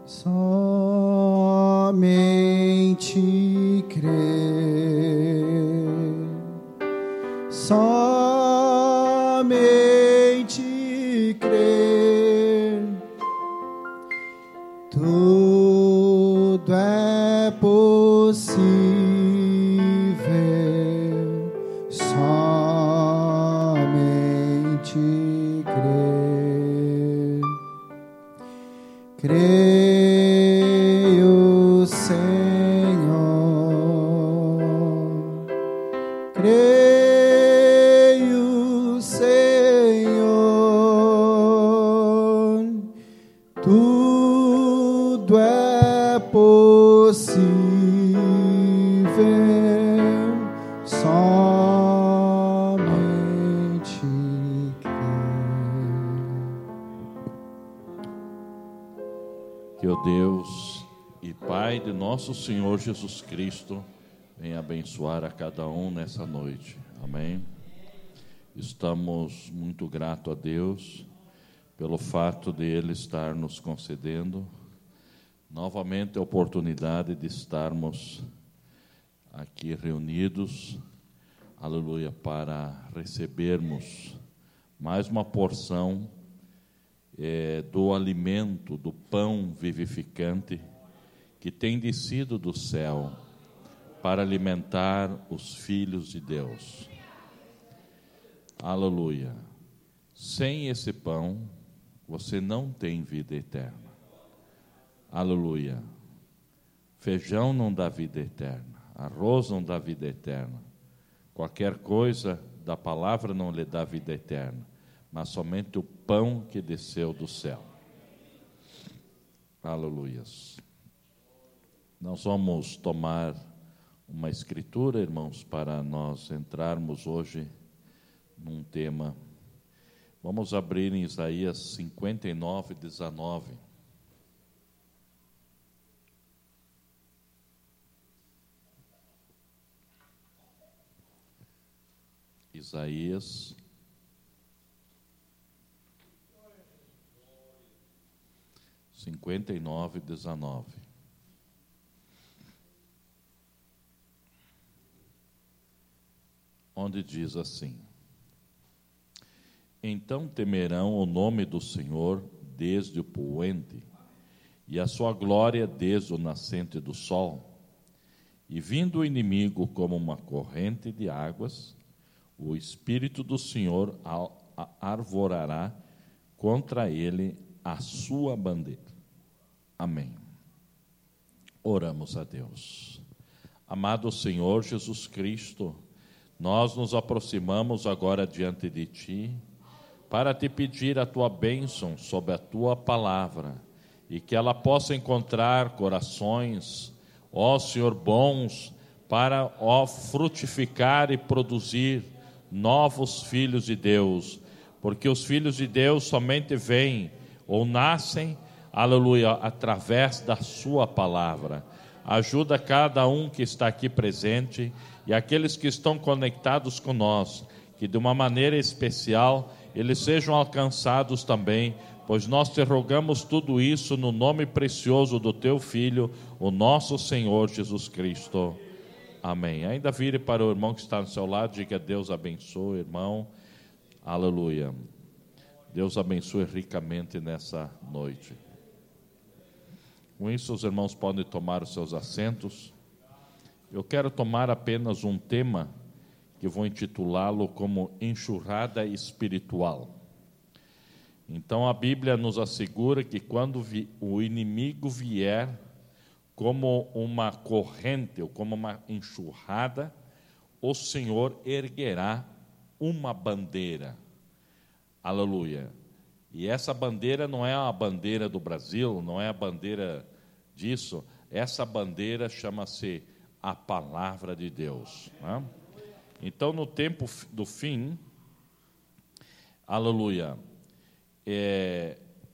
Somente crer, somente crer, tudo é possível, somente crer. Creio, Senhor, creio, Senhor, tudo é possível, somente Que o Deus e Pai de nosso Senhor Jesus Cristo venha abençoar a cada um nessa noite. Amém? Estamos muito gratos a Deus pelo fato de Ele estar nos concedendo novamente a oportunidade de estarmos aqui reunidos, aleluia, para recebermos mais uma porção do alimento, do pão vivificante que tem descido do céu para alimentar os filhos de Deus. Aleluia. Sem esse pão, você não tem vida eterna. Aleluia. Feijão não dá vida eterna, arroz não dá vida eterna, qualquer coisa da palavra não lhe dá vida eterna, mas somente o pão que desceu do céu. Aleluias. Nós vamos tomar uma escritura, irmãos, para nós entrarmos hoje num tema. Vamos abrir em Isaías 59, 19. Isaías 59, 19. Onde diz assim: Então temerão o nome do Senhor desde o poente, e a sua glória desde o nascente do sol. E vindo o inimigo como uma corrente de águas, o Espírito do Senhor arvorará contra ele a sua bandeira. Amém. Oramos a Deus. Amado Senhor Jesus Cristo, nós nos aproximamos agora diante de Ti para Te pedir a Tua bênção sobre a Tua palavra e que ela possa encontrar corações, ó Senhor, bons para, ó, frutificar e produzir novos filhos de Deus, porque os filhos de Deus somente vêm ou nascem, aleluia, através da Sua palavra. Ajuda cada um que está aqui presente e aqueles que estão conectados com nós, que de uma maneira especial eles sejam alcançados também, pois nós Te rogamos tudo isso no nome precioso do Teu Filho, o nosso Senhor Jesus Cristo. Amém. Ainda vire para o irmão que está no seu lado, diga: Deus abençoe, irmão. Aleluia. Deus abençoe ricamente nessa noite. Com isso, os irmãos podem tomar os seus assentos. Eu quero tomar apenas um tema que vou intitulá-lo como enxurrada espiritual. Então a Bíblia nos assegura que quando o inimigo vier como uma corrente ou como uma enxurrada, o Senhor erguerá uma bandeira. Aleluia. E essa bandeira não é a bandeira do Brasil, não é a bandeira disso. Essa bandeira chama-se a palavra de Deus, né? Então, no tempo do fim, aleluia, é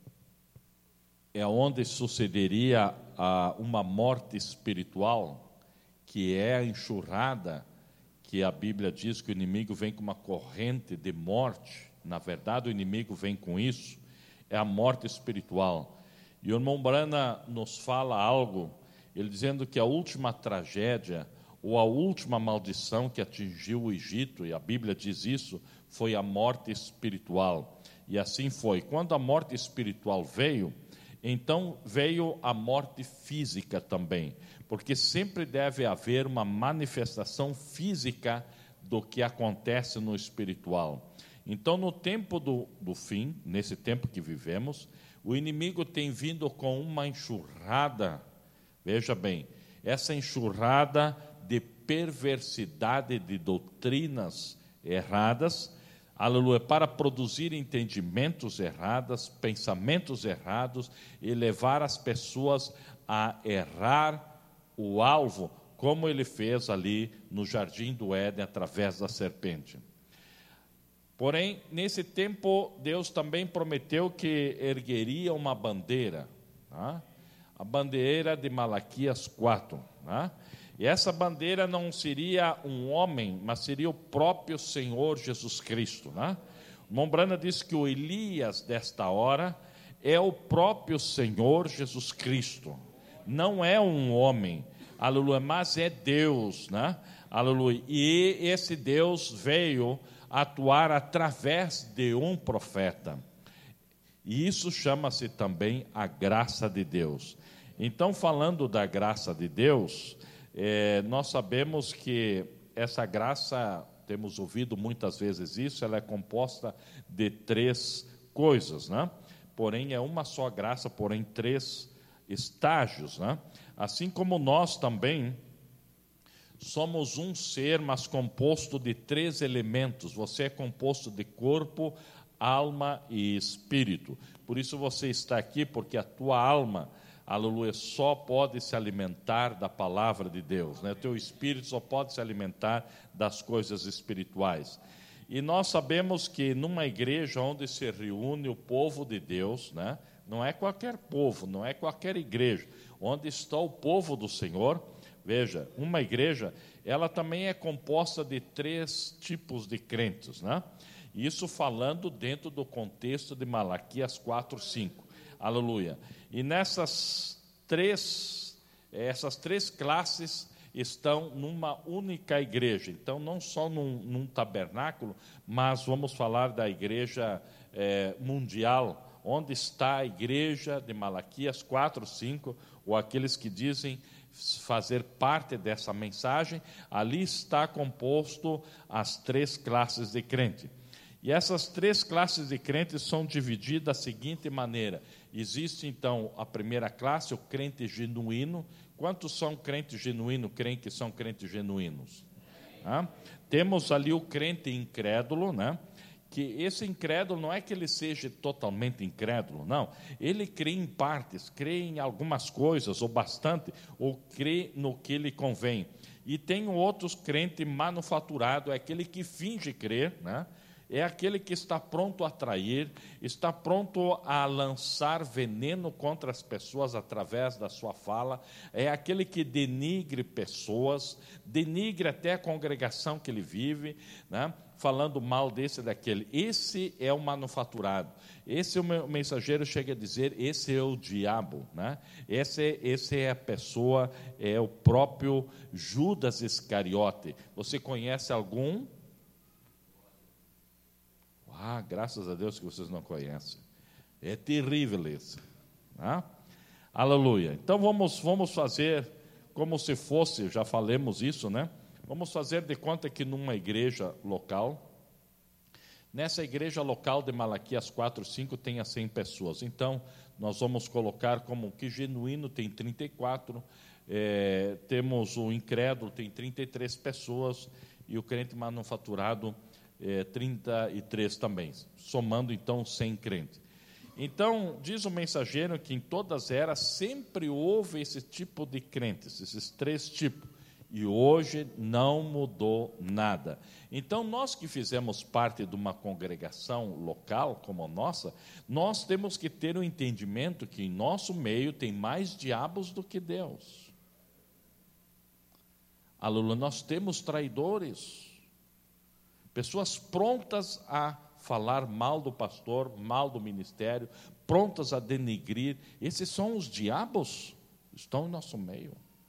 onde sucederia uma morte espiritual, que é a enxurrada, que a Bíblia diz que o inimigo vem com uma corrente de morte. Na verdade, o inimigo vem com isso, é a morte espiritual. E o irmão Brana nos fala algo, ele dizendo que a última tragédia, ou a última maldição que atingiu o Egito, e a Bíblia diz isso, foi a morte espiritual. E assim foi. Quando a morte espiritual veio, então veio a morte física também, porque sempre deve haver uma manifestação física do que acontece no espiritual. Então, no tempo do fim, nesse tempo que vivemos, o inimigo tem vindo com uma enxurrada, veja bem, essa enxurrada de perversidade de doutrinas erradas, aleluia, para produzir entendimentos errados, pensamentos errados e levar as pessoas a errar o alvo, como ele fez ali no Jardim do Éden através da serpente. Porém, nesse tempo, Deus também prometeu que ergueria uma bandeira, tá? A bandeira de Malaquias 4, tá? E essa bandeira não seria um homem, mas seria o próprio Senhor Jesus Cristo, né? O irmão Brana disse que o Elias desta hora é o próprio Senhor Jesus Cristo, não é um homem, aleluia, mas é Deus, né? Aleluia. E esse Deus veio atuar através de um profeta. E isso chama-se também a graça de Deus. Então, falando da graça de Deus, nós sabemos que essa graça, temos ouvido muitas vezes isso, ela é composta de 3 coisas, né? Porém, é uma só graça, porém 3 estágios, né? Assim como nós também somos um ser, mas composto de 3 elementos. Você é composto de corpo, alma e espírito. Por isso você está aqui, porque a tua alma, aleluia, só pode se alimentar da palavra de Deus, né? O teu espírito só pode se alimentar das coisas espirituais. E nós sabemos que numa igreja onde se reúne o povo de Deus, né? Não é qualquer povo, não é qualquer igreja, onde está o povo do Senhor. Veja, uma igreja, ela também é composta de 3 tipos de crentes, né? Isso falando dentro do contexto de Malaquias 4:5. Aleluia. E essas três classes estão numa única igreja. Então, não só num tabernáculo, mas vamos falar da igreja mundial, onde está a igreja de Malaquias 4:5, ou aqueles que dizem fazer parte dessa mensagem, ali está composto as 3 classes de crente. E essas 3 classes de crentes são divididas da seguinte maneira: existe então a primeira classe, o crente genuíno. Quantos são crentes genuínos, creem que são crentes genuínos? Temos ali o crente incrédulo, né? Que esse incrédulo não é que ele seja totalmente incrédulo, não. Ele crê em partes, crê em algumas coisas, ou bastante, ou crê no que lhe convém. E tem outros crente manufaturado, é aquele que finge crer, né? É aquele que está pronto a trair, está pronto a lançar veneno contra as pessoas através da sua fala, é aquele que denigre pessoas, denigre até a congregação que ele vive, né? Falando mal desse e daquele. Esse é o manufaturado. Esse é o mensageiro chega a dizer, esse é o diabo, né? Esse é a pessoa, é o próprio Judas Iscariote. Você conhece algum? Graças a Deus que vocês não conhecem. É terrível isso, né? Aleluia. Então vamos fazer como se fosse, já falamos isso, né? Vamos fazer de conta que numa igreja local, nessa igreja local de Malaquias 4:5 tenha 100 pessoas. Então nós vamos colocar como que genuíno tem 34, temos o incrédulo, tem 33 pessoas, e o crente manufaturado 33 também, somando então 100 crentes. Então, diz o mensageiro que em todas as eras sempre houve esse tipo de crentes, esses 3 tipos, e hoje não mudou nada. Então, nós que fizemos parte de uma congregação local como a nossa, nós temos que ter o entendimento que em nosso meio tem mais diabos do que Deus. Aleluia, nós temos traidores, pessoas prontas a falar mal do pastor, mal do ministério, prontas a denegrir. Esses são os diabos que estão em nosso meio.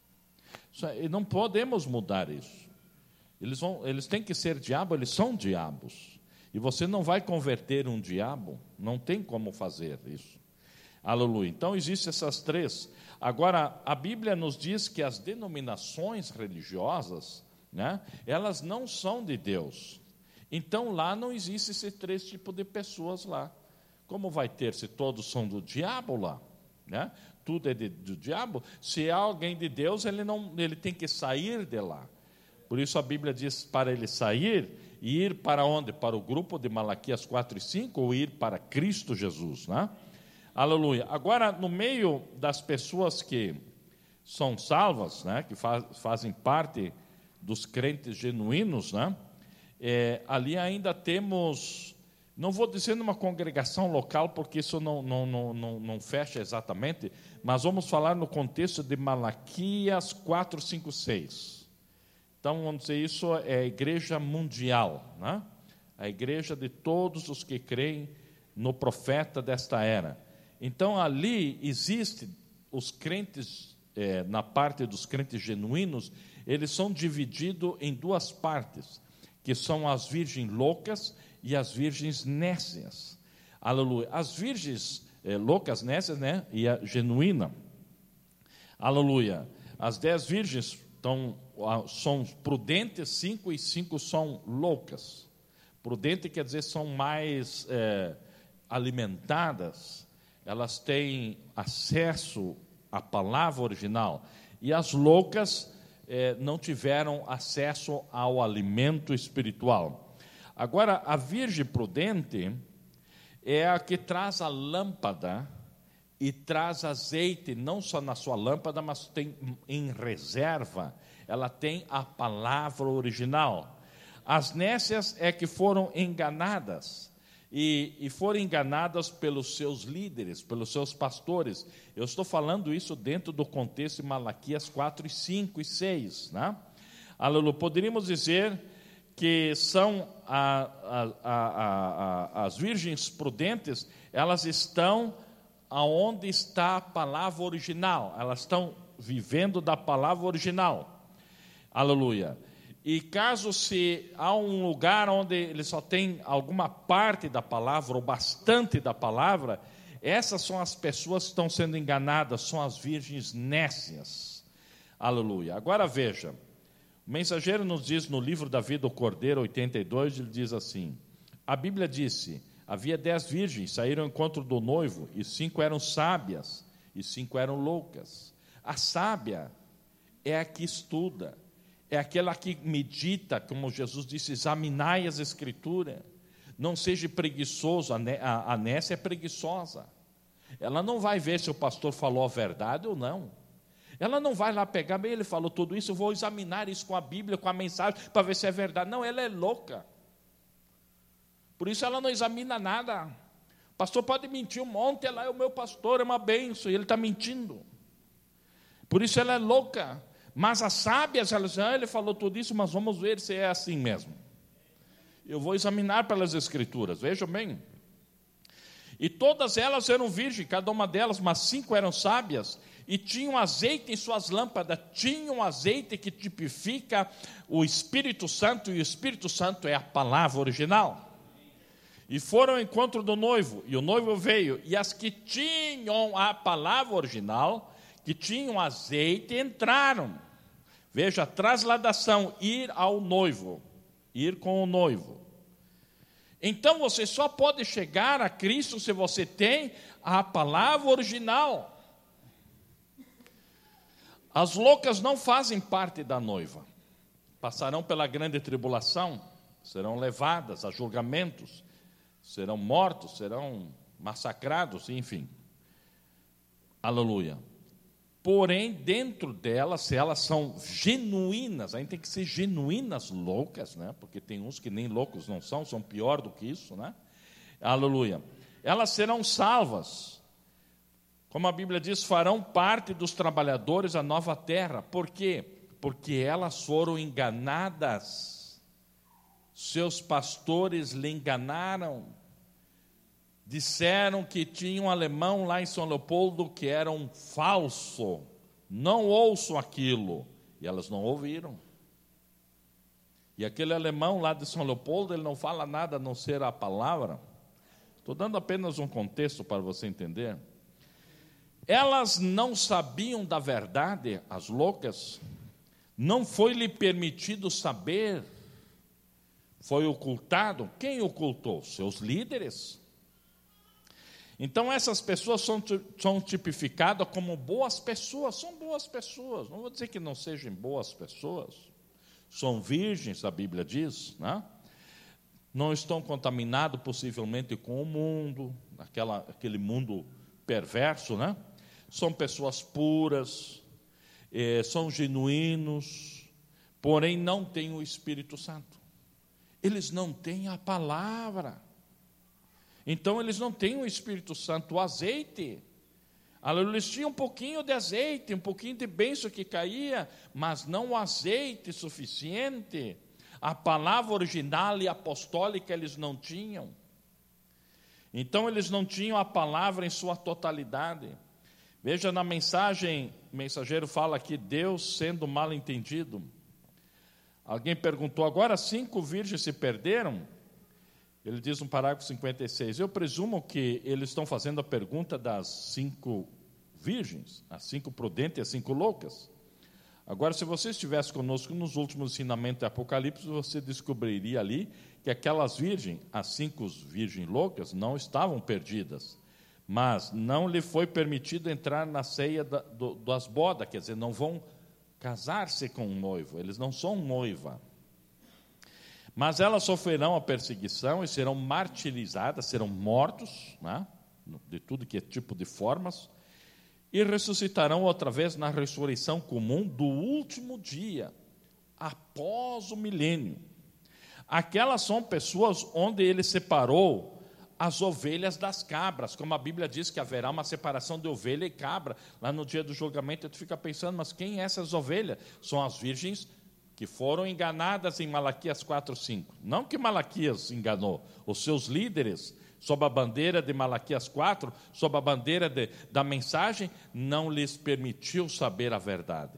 E não podemos mudar isso. Eles têm que ser diabo, eles são diabos. E você não vai converter um diabo, não tem como fazer isso. Aleluia. Então, existem essas três. Agora, a Bíblia nos diz que as denominações religiosas, né, elas não são de Deus. Então, lá não existe esses três tipos de pessoas lá. Como vai ter se todos são do diabo lá? Né? Tudo é do diabo. Se é alguém de Deus, ele tem que sair de lá. Por isso a Bíblia diz para ele sair e ir para onde? Para o grupo de Malaquias 4 e 5 ou ir para Cristo Jesus, né? Aleluia. Agora, no meio das pessoas que são salvas, né, que fazem parte dos crentes genuínos, né, ali ainda temos, não vou dizer numa congregação local, porque isso não fecha exatamente, mas vamos falar no contexto de Malaquias 4, 5, 6. Então, vamos dizer, isso é a igreja mundial, né? A igreja de todos os que creem no profeta desta era. Então, ali existe os crentes, na parte dos crentes genuínos, eles são divididos em duas partes, que são as virgens loucas e as virgens nécias. Aleluia. As virgens loucas, nécias, né, e a genuína. Aleluia. As 10 virgens são prudentes, 5 e 5 são loucas. Prudente quer dizer são mais alimentadas, elas têm acesso à palavra original. E as loucas não tiveram acesso ao alimento espiritual. Agora, a virgem prudente é a que traz a lâmpada e traz azeite, não só na sua lâmpada, mas tem em reserva, ela tem a palavra original. As nécias é que foram enganadas, e foram enganadas pelos seus líderes, pelos seus pastores. Eu estou falando isso dentro do contexto de Malaquias 4, 5 e 6. Né? Aleluia. Poderíamos dizer que são as virgens prudentes, elas estão aonde está a palavra original, elas estão vivendo da palavra original. Aleluia. E caso se há um lugar onde ele só tem alguma parte da palavra, ou bastante da palavra, essas são as pessoas que estão sendo enganadas, são as virgens nécias. Aleluia. Agora veja, o mensageiro nos diz no livro da vida do Cordeiro 82, ele diz assim, a Bíblia disse, havia 10 virgens, saíram ao encontro do noivo, e 5 eram sábias, e 5 eram loucas. A sábia é a que estuda, é aquela que medita, como Jesus disse, examinai as Escrituras, não seja preguiçoso, a nécia é preguiçosa, ela não vai ver se o pastor falou a verdade ou não, ela não vai lá pegar, bem, ele falou tudo isso, eu vou examinar isso com a Bíblia, com a mensagem, para ver se é verdade. Não, ela é louca, por isso ela não examina nada. O pastor pode mentir um monte, ela é o meu pastor, é uma bênção, e ele está mentindo, por isso ela é louca. Mas as sábias, elas dizem, ele falou tudo isso, mas vamos ver se é assim mesmo. Eu vou examinar pelas Escrituras, vejam bem. E todas elas eram virgens, cada uma delas, mas 5 eram sábias, e tinham azeite em suas lâmpadas, tinham azeite que tipifica o Espírito Santo, e o Espírito Santo é a palavra original. E foram ao encontro do noivo, e o noivo veio, e as que tinham a palavra original, que tinham azeite, entraram. Veja, a trasladação, ir ao noivo, ir com o noivo. Então você só pode chegar a Cristo se você tem a palavra original. As loucas não fazem parte da noiva. Passarão pela grande tribulação, serão levadas a julgamentos, serão mortos, serão massacrados, enfim. Aleluia. Porém, dentro delas, se elas são genuínas, a gente tem que ser genuínas loucas, né? Porque tem uns que nem loucos não são pior do que isso, né? Aleluia. Elas serão salvas. Como a Bíblia diz, farão parte dos trabalhadores da nova terra. Por quê? Porque elas foram enganadas. Seus pastores lhe enganaram. disseram que tinha um alemão lá em São Leopoldo que era um falso, não ouço aquilo, e elas não ouviram. E aquele alemão lá de São Leopoldo, ele não fala nada a não ser a palavra. Estou dando apenas um contexto para você entender. Elas não sabiam da verdade, as loucas, não foi lhe permitido saber, foi ocultado. Quem ocultou? Seus líderes. Então essas pessoas são tipificadas como boas pessoas, são boas pessoas, não vou dizer que não sejam boas pessoas, são virgens, a Bíblia diz, né? Não estão contaminados possivelmente com o mundo, aquele mundo perverso, né? São pessoas puras, são genuínos, porém não têm o Espírito Santo, eles não têm a palavra, então eles não têm o Espírito Santo, o azeite. Eles tinham um pouquinho de azeite, um pouquinho de bênção que caía, mas não o azeite suficiente. A palavra original e apostólica eles não tinham. Então eles não tinham a palavra em sua totalidade. Veja na mensagem, o mensageiro fala aqui, Deus sendo mal entendido. Alguém perguntou, agora 5 virgens se perderam? Ele diz no parágrafo 56, eu presumo que eles estão fazendo a pergunta das 5 virgens, as 5 prudentes e as 5 loucas. Agora, se você estivesse conosco nos últimos ensinamentos de Apocalipse, você descobriria ali que aquelas virgens, as 5 virgens loucas, não estavam perdidas, mas não lhe foi permitido entrar na ceia das bodas, quer dizer, não vão casar-se com um noivo, eles não são noiva. Mas elas sofrerão a perseguição e serão martirizadas, serão mortos, né, de tudo que é tipo de formas, e ressuscitarão outra vez na ressurreição comum do último dia, após o milênio. Aquelas são pessoas onde ele separou as ovelhas das cabras, como a Bíblia diz que haverá uma separação de ovelha e cabra, lá no dia do julgamento. Tu fica pensando, mas quem é essas ovelhas? São as virgens que foram enganadas em Malaquias 4:5. Não que Malaquias enganou, os seus líderes, sob a bandeira de Malaquias 4, sob a bandeira da mensagem, não lhes permitiu saber a verdade.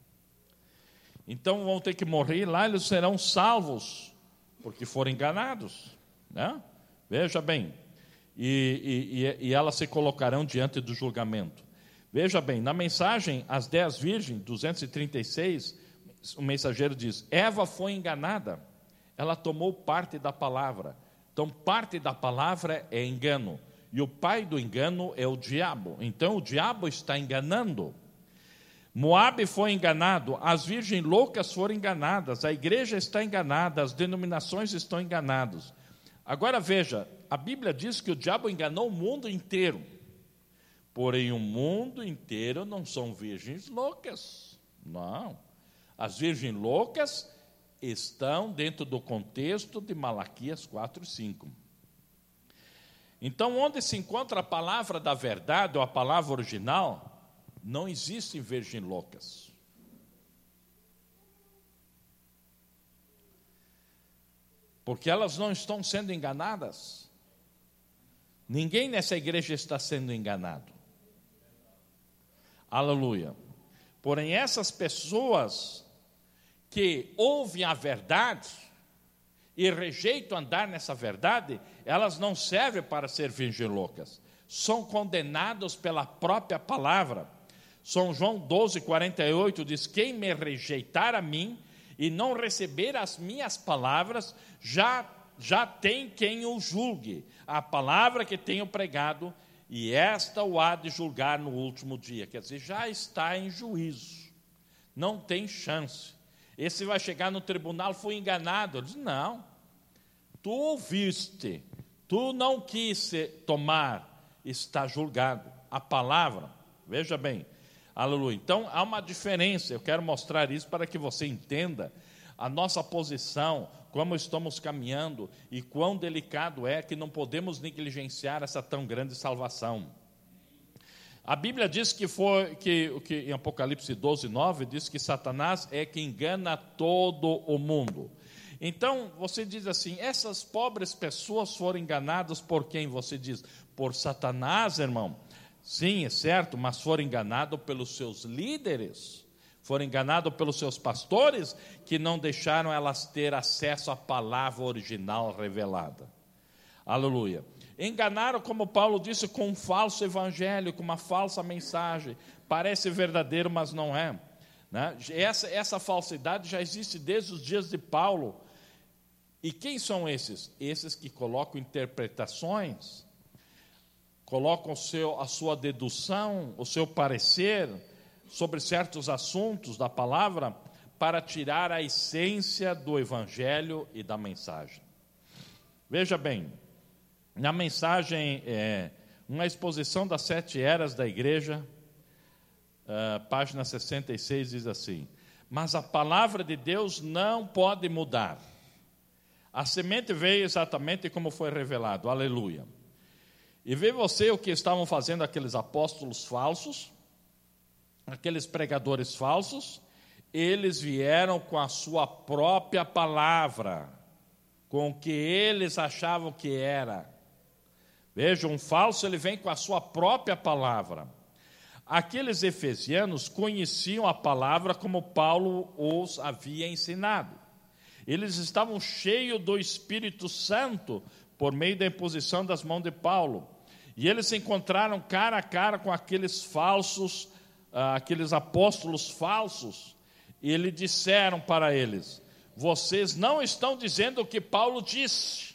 Então vão ter que morrer lá, eles serão salvos, porque foram enganados, né? Veja bem, e elas se colocarão diante do julgamento. Veja bem, na mensagem, as 10 virgens, 236, o mensageiro diz, Eva foi enganada, ela tomou parte da palavra. Então, parte da palavra é engano, e o pai do engano é o diabo. Então, o diabo está enganando. Moabe foi enganado, as virgens loucas foram enganadas, a igreja está enganada, as denominações estão enganadas. Agora veja, a Bíblia diz que o diabo enganou o mundo inteiro, porém o mundo inteiro não são virgens loucas, não. As virgens loucas estão dentro do contexto de Malaquias 4:5. Então, onde se encontra a palavra da verdade, ou a palavra original, não existem virgens loucas. Porque elas não estão sendo enganadas. Ninguém nessa igreja está sendo enganado. Aleluia. Porém, essas pessoas que ouvem a verdade e rejeitam andar nessa verdade, elas não servem para ser virgens loucas, são condenados pela própria palavra. São João 12:48 diz, quem me rejeitar a mim e não receber as minhas palavras, já tem quem o julgue, a palavra que tenho pregado, e esta o há de julgar no último dia. Quer dizer, já está em juízo, não tem chance. Esse vai chegar no tribunal, foi enganado. Ele diz, não, tu ouviste, tu não quis tomar, está julgado. A palavra, veja bem, aleluia. Então, há uma diferença, eu quero mostrar isso para que você entenda a nossa posição, como estamos caminhando e quão delicado é que não podemos negligenciar essa tão grande salvação. A Bíblia diz que em Apocalipse 12:9, diz que Satanás é que engana todo o mundo. Então, você diz assim, essas pobres pessoas foram enganadas por quem? Você diz, por Satanás, irmão. Sim, é certo, mas foram enganados pelos seus líderes, foram enganados pelos seus pastores, que não deixaram elas ter acesso à palavra original revelada. Aleluia. Enganaram, como Paulo disse, com um falso evangelho, com uma falsa mensagem. Parece verdadeiro, mas não é. Né? Essa falsidade já existe desde os dias de Paulo. E quem são esses? Esses que colocam interpretações, colocam a sua dedução, o seu parecer sobre certos assuntos da palavra, para tirar a essência do evangelho e da mensagem. Veja bem, na mensagem, uma exposição das 7 eras da igreja, página 66, diz assim: mas a palavra de Deus não pode mudar. A semente veio exatamente como foi revelado, aleluia. E vê você o que estavam fazendo aqueles apóstolos falsos, aqueles pregadores falsos. Eles vieram com a sua própria palavra, com o que eles achavam que era. Veja, um falso, ele vem com a sua própria palavra. Aqueles efesianos conheciam a palavra como Paulo os havia ensinado. Eles estavam cheios do Espírito Santo por meio da imposição das mãos de Paulo. E eles se encontraram cara a cara com aqueles falsos, aqueles apóstolos falsos. E eles disseram para eles: vocês não estão dizendo o que Paulo disse,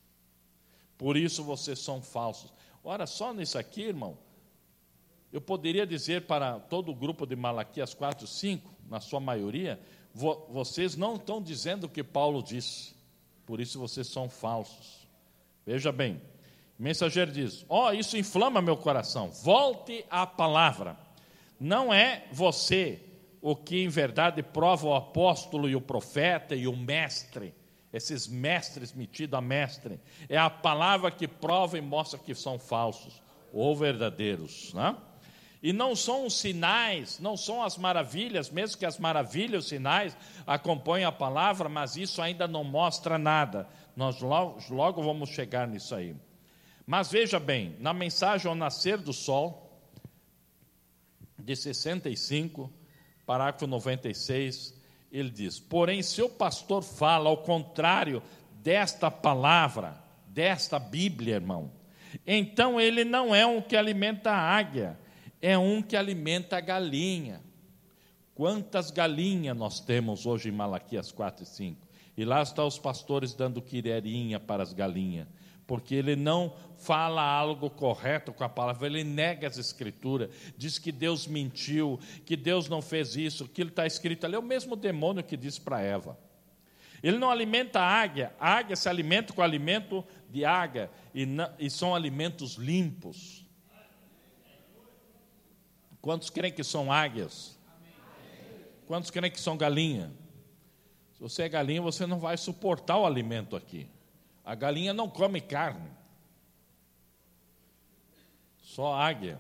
por isso vocês são falsos. Ora, só nisso aqui, irmão, eu poderia dizer para todo o grupo de Malaquias 4, 5, na sua maioria, vocês não estão dizendo o que Paulo disse, por isso vocês são falsos. Veja bem, o mensageiro diz: isso inflama meu coração, volte à palavra. Não é você o que em verdade prova o apóstolo e o profeta e o mestre, esses mestres metidos a mestre. É a palavra que prova e mostra que são falsos ou verdadeiros, né? E não são os sinais, não são as maravilhas, mesmo que as maravilhas, os sinais acompanhem a palavra, mas isso ainda não mostra nada. Nós logo vamos chegar nisso aí. Mas veja bem, na mensagem ao nascer do sol, de 65, parágrafo 96, ele diz: porém, se o pastor fala ao contrário desta palavra, desta Bíblia, irmão, então ele não é um que alimenta a águia, é um que alimenta a galinha. Quantas galinhas nós temos hoje em Malaquias 4 e 5? E lá estão os pastores dando quirerinha para as galinhas, porque ele não fala algo correto com a palavra, ele nega as escrituras, diz que Deus mentiu, que Deus não fez isso, que está escrito ali, é o mesmo demônio que disse para Eva. Ele não alimenta a águia se alimenta com alimento de águia, e são alimentos limpos. Quantos creem que são águias? Quantos creem que são galinha? Se você é galinha, você não vai suportar o alimento aqui. A galinha não come carne, só águia.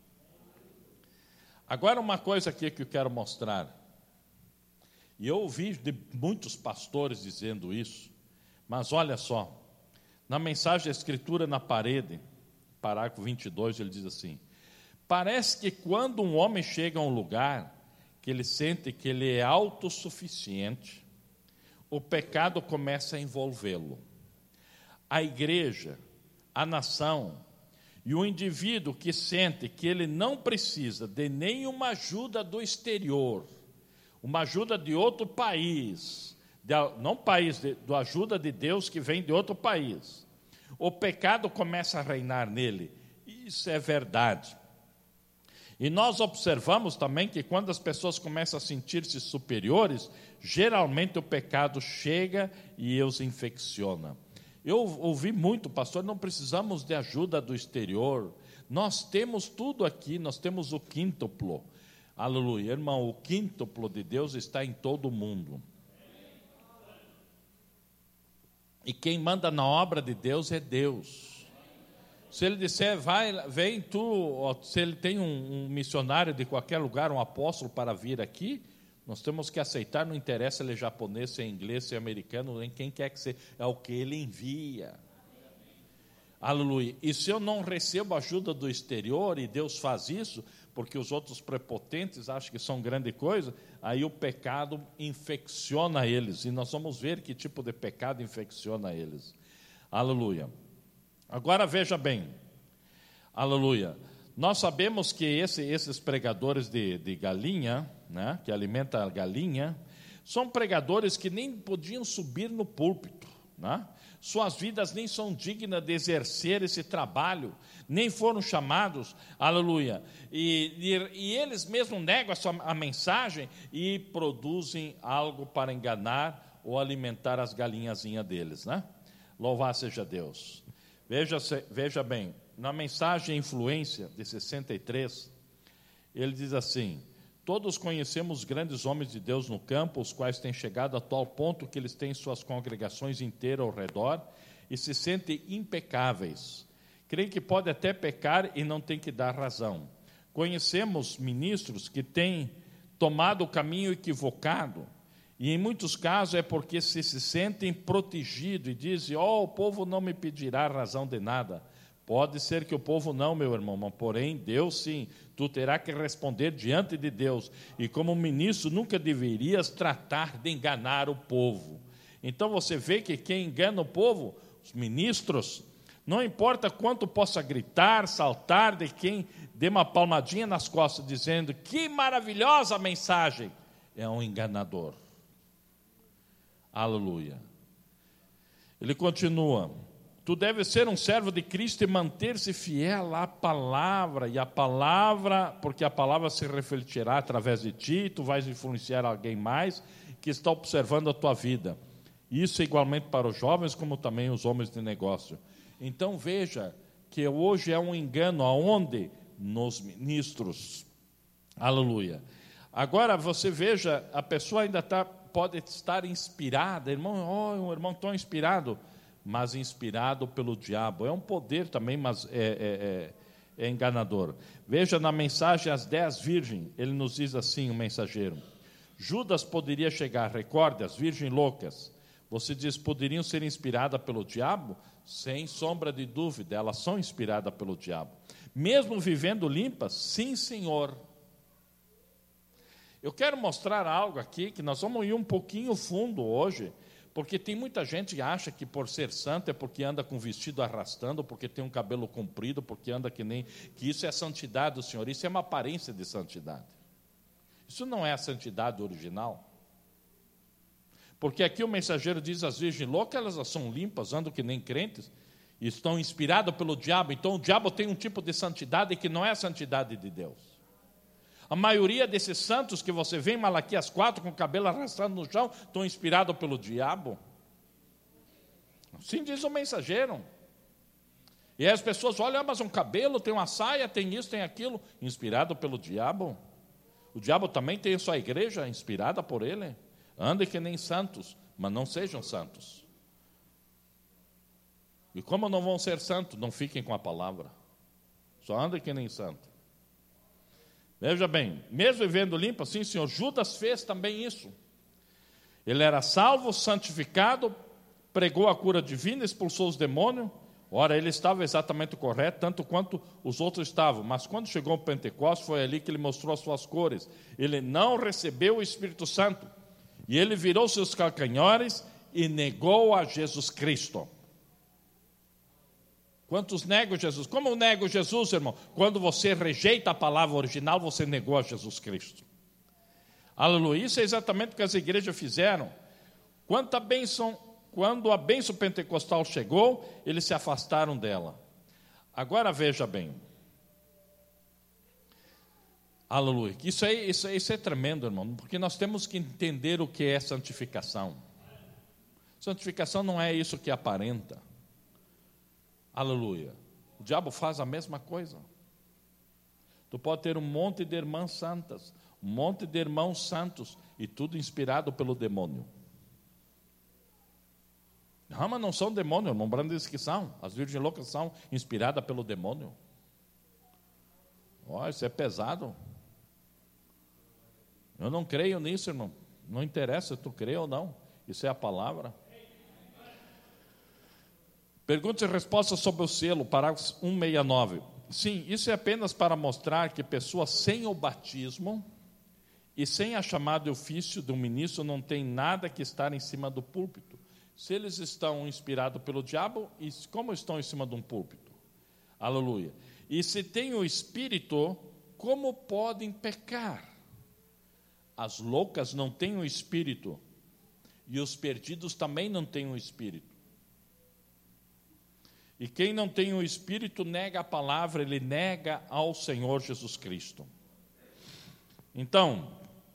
Agora uma coisa aqui que eu quero mostrar, e eu ouvi de muitos pastores dizendo isso, mas olha só, na mensagem da Escritura na parede, parágrafo 22, ele diz assim: parece que quando um homem chega a um lugar que ele sente que ele é autossuficiente, o pecado começa a envolvê-lo. A igreja, a nação e o indivíduo que sente que ele não precisa de nenhuma ajuda do exterior, uma ajuda de outro país, não país, da ajuda de Deus que vem de outro país, o pecado começa a reinar nele. Isso é verdade. E nós observamos também que quando as pessoas começam a sentir-se superiores, geralmente o pecado chega e os infecciona. Eu ouvi muito, pastor, não precisamos de ajuda do exterior, nós temos tudo aqui, nós temos o quíntuplo. Aleluia, irmão, o quíntuplo de Deus está em todo o mundo. E quem manda na obra de Deus é Deus. Se ele disser, vem tu, se ele tem um missionário de qualquer lugar, um apóstolo para vir aqui, Nós temos que aceitar, não interessa se ele é japonês, se é inglês, se é americano, nem quem quer que seja, é o que ele envia. Aleluia. E se eu não recebo ajuda do exterior, e Deus faz isso, porque os outros prepotentes acham que são grande coisa, aí o pecado infecciona eles. E nós vamos ver que tipo de pecado infecciona eles. Aleluia. Agora veja bem. Aleluia. Nós sabemos que esses pregadores de galinha, né, que alimenta a galinha, são pregadores que nem podiam subir no púlpito, né? Suas vidas nem são dignas de exercer esse trabalho, nem foram chamados, aleluia. E eles mesmos negam a mensagem e produzem algo para enganar ou alimentar as galinhazinhas deles, né? Louvado seja Deus. Veja bem, na mensagem Influência de 63, ele diz assim: todos conhecemos grandes homens de Deus no campo, os quais têm chegado a tal ponto que eles têm suas congregações inteiras ao redor e se sentem impecáveis. Creem que pode até pecar e não tem que dar razão. Conhecemos ministros que têm tomado o caminho equivocado, e em muitos casos é porque se sentem protegidos e dizem: o povo não me pedirá razão de nada. Pode ser que o povo não, meu irmão, mas porém Deus sim, tu terás que responder diante de Deus. E como ministro nunca deverias tratar de enganar o povo. Então você vê que quem engana o povo, os ministros, não importa quanto possa gritar, saltar, de quem dê uma palmadinha nas costas dizendo que maravilhosa mensagem, é um enganador. Aleluia. Ele continua: tu deves ser um servo de Cristo e manter-se fiel à palavra, e a palavra, porque a palavra se refletirá através de ti, tu vais influenciar alguém mais que está observando a tua vida. Isso é igualmente para os jovens, como também os homens de negócio. Então veja que hoje é um engano, aonde? Nos ministros. Aleluia. Agora você veja, a pessoa ainda pode estar inspirada, irmão, um irmão tão inspirado, mas inspirado pelo diabo. É um poder também, mas é enganador. Veja na mensagem às 10 virgens, ele nos diz assim, o mensageiro: Judas poderia chegar, recorde, as virgens loucas, você diz, poderiam ser inspiradas pelo diabo? Sem sombra de dúvida, elas são inspiradas pelo diabo. Mesmo vivendo limpas? Sim, Senhor. Eu quero mostrar algo aqui, que nós vamos ir um pouquinho fundo hoje, porque tem muita gente que acha que por ser santo é porque anda com vestido arrastando, porque tem um cabelo comprido, porque anda que isso é a santidade do Senhor. Isso é uma aparência de santidade. Isso não é a santidade original. Porque aqui o mensageiro diz, as virgens loucas, elas são limpas, andam que nem crentes, e estão inspiradas pelo diabo. Então o diabo tem um tipo de santidade que não é a santidade de Deus. A maioria desses santos que você vê em Malaquias 4, com o cabelo arrastando no chão, estão inspirados pelo diabo. Assim diz o mensageiro. E aí as pessoas olham, mas um cabelo, tem uma saia, tem isso, tem aquilo, inspirado pelo diabo. O diabo também tem sua igreja inspirada por ele. Andem que nem santos, mas não sejam santos. E como não vão ser santos, não fiquem com a palavra. Só andem que nem santo. Veja bem, mesmo vivendo limpo, sim, Senhor, Judas fez também isso. Ele era salvo, santificado, pregou a cura divina, expulsou os demônios. Ora, ele estava exatamente correto, tanto quanto os outros estavam. Mas quando chegou o Pentecostes, foi ali que ele mostrou as suas cores. Ele não recebeu o Espírito Santo. E ele virou seus calcanhares e negou a Jesus Cristo. Quantos negam Jesus? Como eu nego Jesus, irmão? Quando você rejeita a palavra original, você negou a Jesus Cristo. Aleluia. Isso é exatamente o que as igrejas fizeram. Quando a bênção pentecostal chegou, eles se afastaram dela. Agora veja bem. Aleluia. Isso é tremendo, irmão, porque nós temos que entender o que é santificação. Santificação não é isso que aparenta. Aleluia. O diabo faz a mesma coisa. Tu pode ter um monte de irmãs santas, um monte de irmãos santos, e tudo inspirado pelo demônio. Não, mas não são demônios, irmão Brando diz que são. As virgens loucas são inspiradas pelo demônio. Isso é pesado. Eu não creio nisso, irmão. Não interessa se tu crê ou não. Isso é a palavra. Perguntas e respostas sobre o selo, parágrafo 169. Sim, isso é apenas para mostrar que pessoas sem o batismo e sem a chamada ofício do ministro não tem nada que estar em cima do púlpito. Se eles estão inspirados pelo diabo, e como estão em cima de um púlpito? Aleluia. E se tem o Espírito, como podem pecar? As loucas não têm o Espírito, e os perdidos também não têm o Espírito. E quem não tem o Espírito nega a palavra, ele nega ao Senhor Jesus Cristo. Então,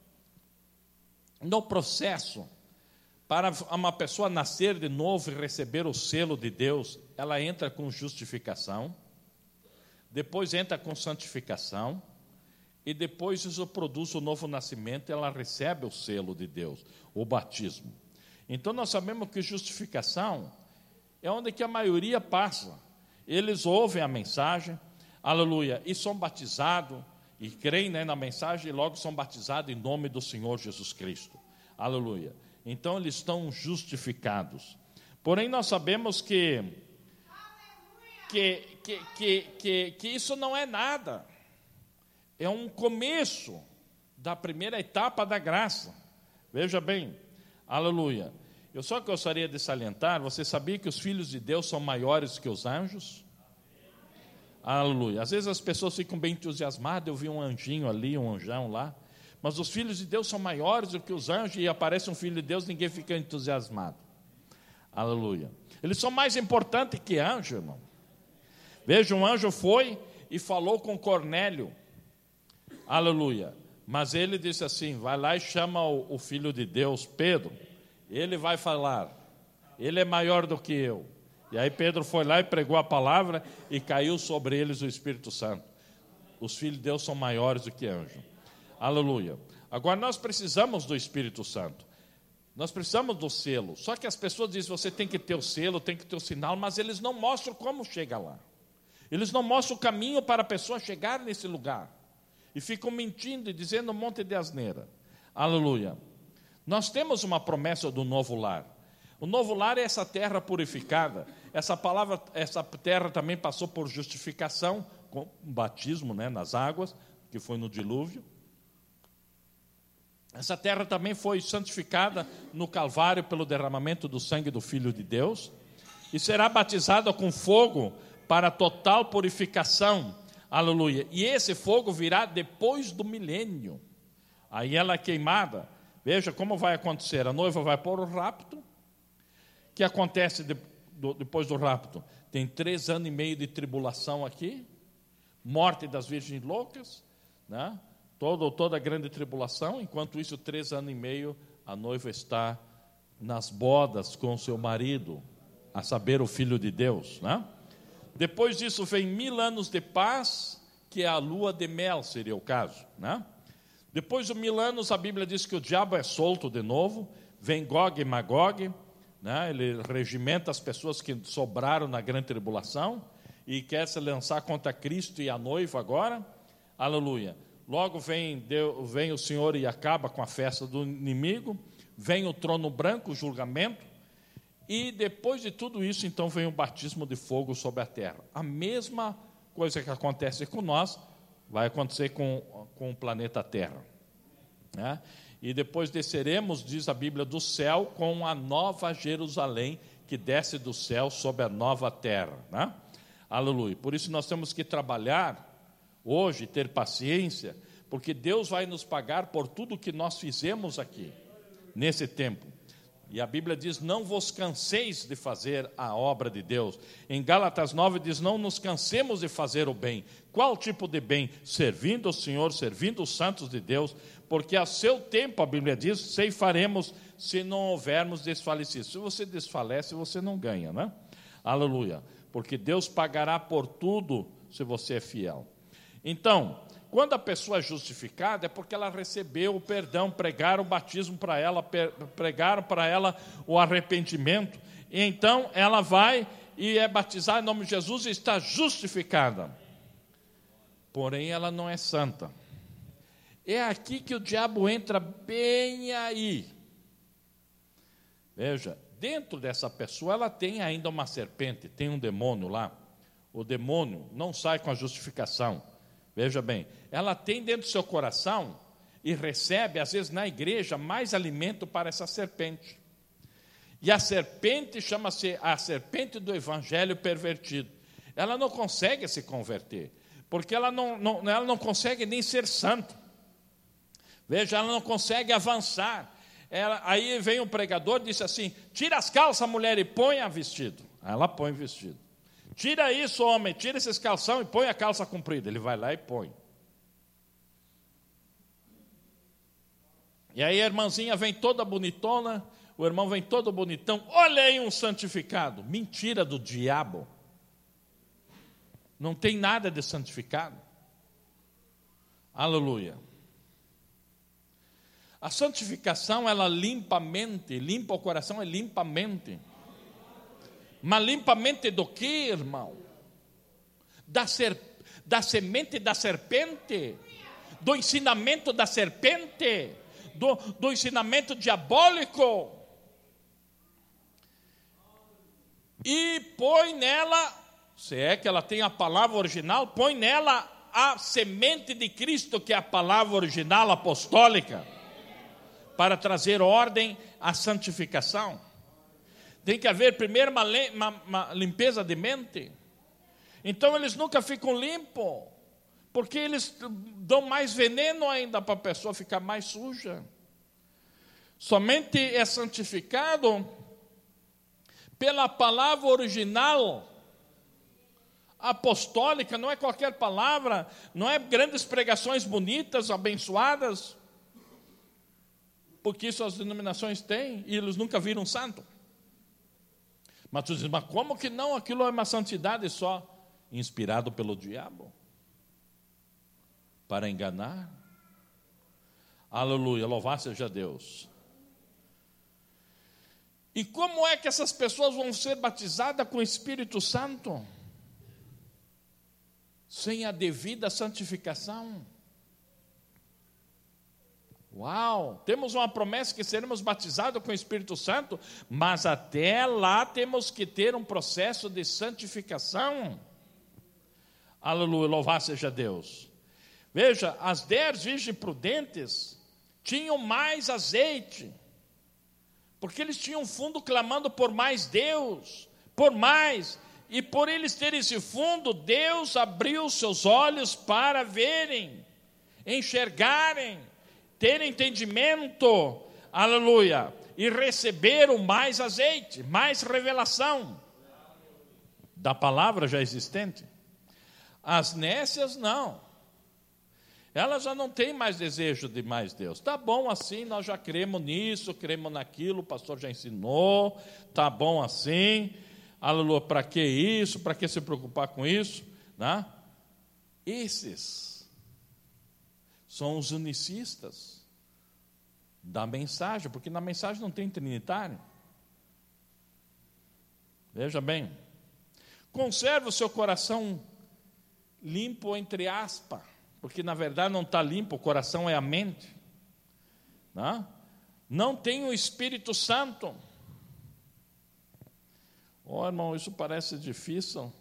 no processo, para uma pessoa nascer de novo e receber o selo de Deus, ela entra com justificação, depois entra com santificação, e depois isso produz o novo nascimento, e ela recebe o selo de Deus, o batismo. Então nós sabemos que justificação é onde que a maioria passa. Eles ouvem a mensagem, aleluia, e são batizados, e creem, na mensagem, e logo são batizados em nome do Senhor Jesus Cristo, aleluia. Então eles estão justificados. Porém nós sabemos que isso não é nada. É um começo da primeira etapa da graça. Veja bem, aleluia. Eu só gostaria de salientar, você sabia que os filhos de Deus são maiores que os anjos? Aleluia. Às vezes as pessoas ficam bem entusiasmadas, eu vi um anjinho ali, um anjão lá, mas os filhos de Deus são maiores do que os anjos, e aparece um filho de Deus, ninguém fica entusiasmado. Aleluia. Eles são mais importantes que anjo, irmão. Veja, um anjo foi e falou com Cornélio, aleluia, mas ele disse assim, vai lá e chama o filho de Deus, Pedro, ele vai falar, ele é maior do que eu. E aí Pedro foi lá e pregou a palavra, e caiu sobre eles o Espírito Santo. Os filhos de Deus são maiores do que anjo. Aleluia. Agora nós precisamos do Espírito Santo, nós precisamos do selo. Só que as pessoas dizem, você tem que ter o selo, tem que ter o sinal, mas eles não mostram como chega lá. Eles não mostram o caminho para a pessoa chegar nesse lugar. E ficam mentindo e dizendo um monte de asneira. Aleluia. Nós temos uma promessa do novo lar. O novo lar é essa terra purificada. Essa terra também passou por justificação, com batismo, nas águas, que foi no dilúvio. Essa terra também foi santificada no Calvário pelo derramamento do sangue do Filho de Deus. E será batizada com fogo para total purificação. Aleluia. E esse fogo virá depois do milênio. Aí ela é queimada. Veja como vai acontecer. A noiva vai pôr o rapto. O que acontece depois do rapto? Tem 3 anos e meio de tribulação aqui. Morte das virgens loucas. Toda a grande tribulação. Enquanto isso, 3 anos e meio, a noiva está nas bodas com seu marido. A saber, o Filho de Deus. Depois disso vem 1000 anos de paz, que é a lua de mel, seria o caso. Depois de 1000 anos, a Bíblia diz que o diabo é solto de novo, vem Gog e Magog, ele regimenta as pessoas que sobraram na grande tribulação, e quer se lançar contra Cristo e a noiva agora, aleluia. Logo vem o Senhor e acaba com a festa do inimigo, vem o trono branco, o julgamento, e depois de tudo isso, então, vem o batismo de fogo sobre a terra. A mesma coisa que acontece com nós, vai acontecer com o planeta Terra. E depois desceremos, diz a Bíblia, do céu com a nova Jerusalém, que desce do céu sobre a nova terra. Aleluia. Por isso nós temos que trabalhar hoje, ter paciência, porque Deus vai nos pagar por tudo que nós fizemos aqui, nesse tempo. E a Bíblia diz, não vos canseis de fazer a obra de Deus. Em Gálatas 9 diz, não nos cansemos de fazer o bem. Qual tipo de bem? Servindo o Senhor, servindo os santos de Deus, porque a seu tempo, a Bíblia diz, ceifaremos se não houvermos desfalecido. Se você desfalece, você não ganha, Aleluia. Porque Deus pagará por tudo se você é fiel. Então, quando a pessoa é justificada, é porque ela recebeu o perdão, pregaram o batismo para ela, pregaram para ela o arrependimento, e então ela vai e é batizada em nome de Jesus e está justificada. Porém, ela não é santa. É aqui que o diabo entra bem aí. Veja, dentro dessa pessoa ela tem ainda uma serpente, tem um demônio lá. O demônio não sai com a justificação. Veja bem, ela tem dentro do seu coração e recebe, às vezes na igreja, mais alimento para essa serpente. E a serpente chama-se a serpente do evangelho pervertido. Ela não consegue se converter, porque ela não consegue nem ser santa. Veja, ela não consegue avançar. Aí vem um pregador e diz assim: tira as calças, mulher, e põe a vestido. Aí ela põe vestido. Tira isso, homem, tira esses calção e põe a calça comprida. Ele vai lá e põe. E aí a irmãzinha vem toda bonitona, o irmão vem todo bonitão. Olha aí um santificado. Mentira do diabo. Não tem nada de santificado. Aleluia. A santificação, ela limpa a mente, limpa o coração e limpa a mente. Mas limpa a mente do que, irmão? Da semente da serpente, do ensinamento da serpente, do ensinamento diabólico. E põe nela, se é que ela tem a palavra original, põe nela a semente de Cristo, que é a palavra original apostólica, para trazer ordem à santificação. Tem que haver primeiro uma limpeza de mente. Então eles nunca ficam limpos, porque eles dão mais veneno ainda para a pessoa ficar mais suja. Somente é santificado pela palavra original apostólica, não é qualquer palavra, não é grandes pregações bonitas, abençoadas, porque isso as denominações têm, e eles nunca viram santo. Mas tu diz, mas como que não? Aquilo é uma santidade só, inspirado pelo diabo, para enganar. Aleluia, louvado seja Deus. E como é que essas pessoas vão ser batizadas com o Espírito Santo? Sem a devida santificação. Uau, temos uma promessa que seremos batizados com o Espírito Santo, mas até lá temos que ter um processo de santificação. Aleluia, louvado seja Deus. Veja, as 10 virgens prudentes tinham mais azeite, porque eles tinham um fundo clamando por mais Deus, por mais, e por eles terem esse fundo, Deus abriu seus olhos para verem, enxergarem, ter entendimento, aleluia, e receberam mais azeite, mais revelação da palavra já existente. As nécias não, elas já não têm mais desejo de mais Deus. Tá bom assim, nós já cremos nisso, cremos naquilo, o pastor já ensinou, tá bom assim, aleluia, para que isso, para que se preocupar com isso, né? Esses são os unicistas da mensagem, porque na mensagem não tem trinitário. Veja bem, conserve o seu coração limpo, entre aspas, porque na verdade não está limpo, o coração é a mente. Não tem o Espírito Santo. Oh, irmão, isso parece difícil,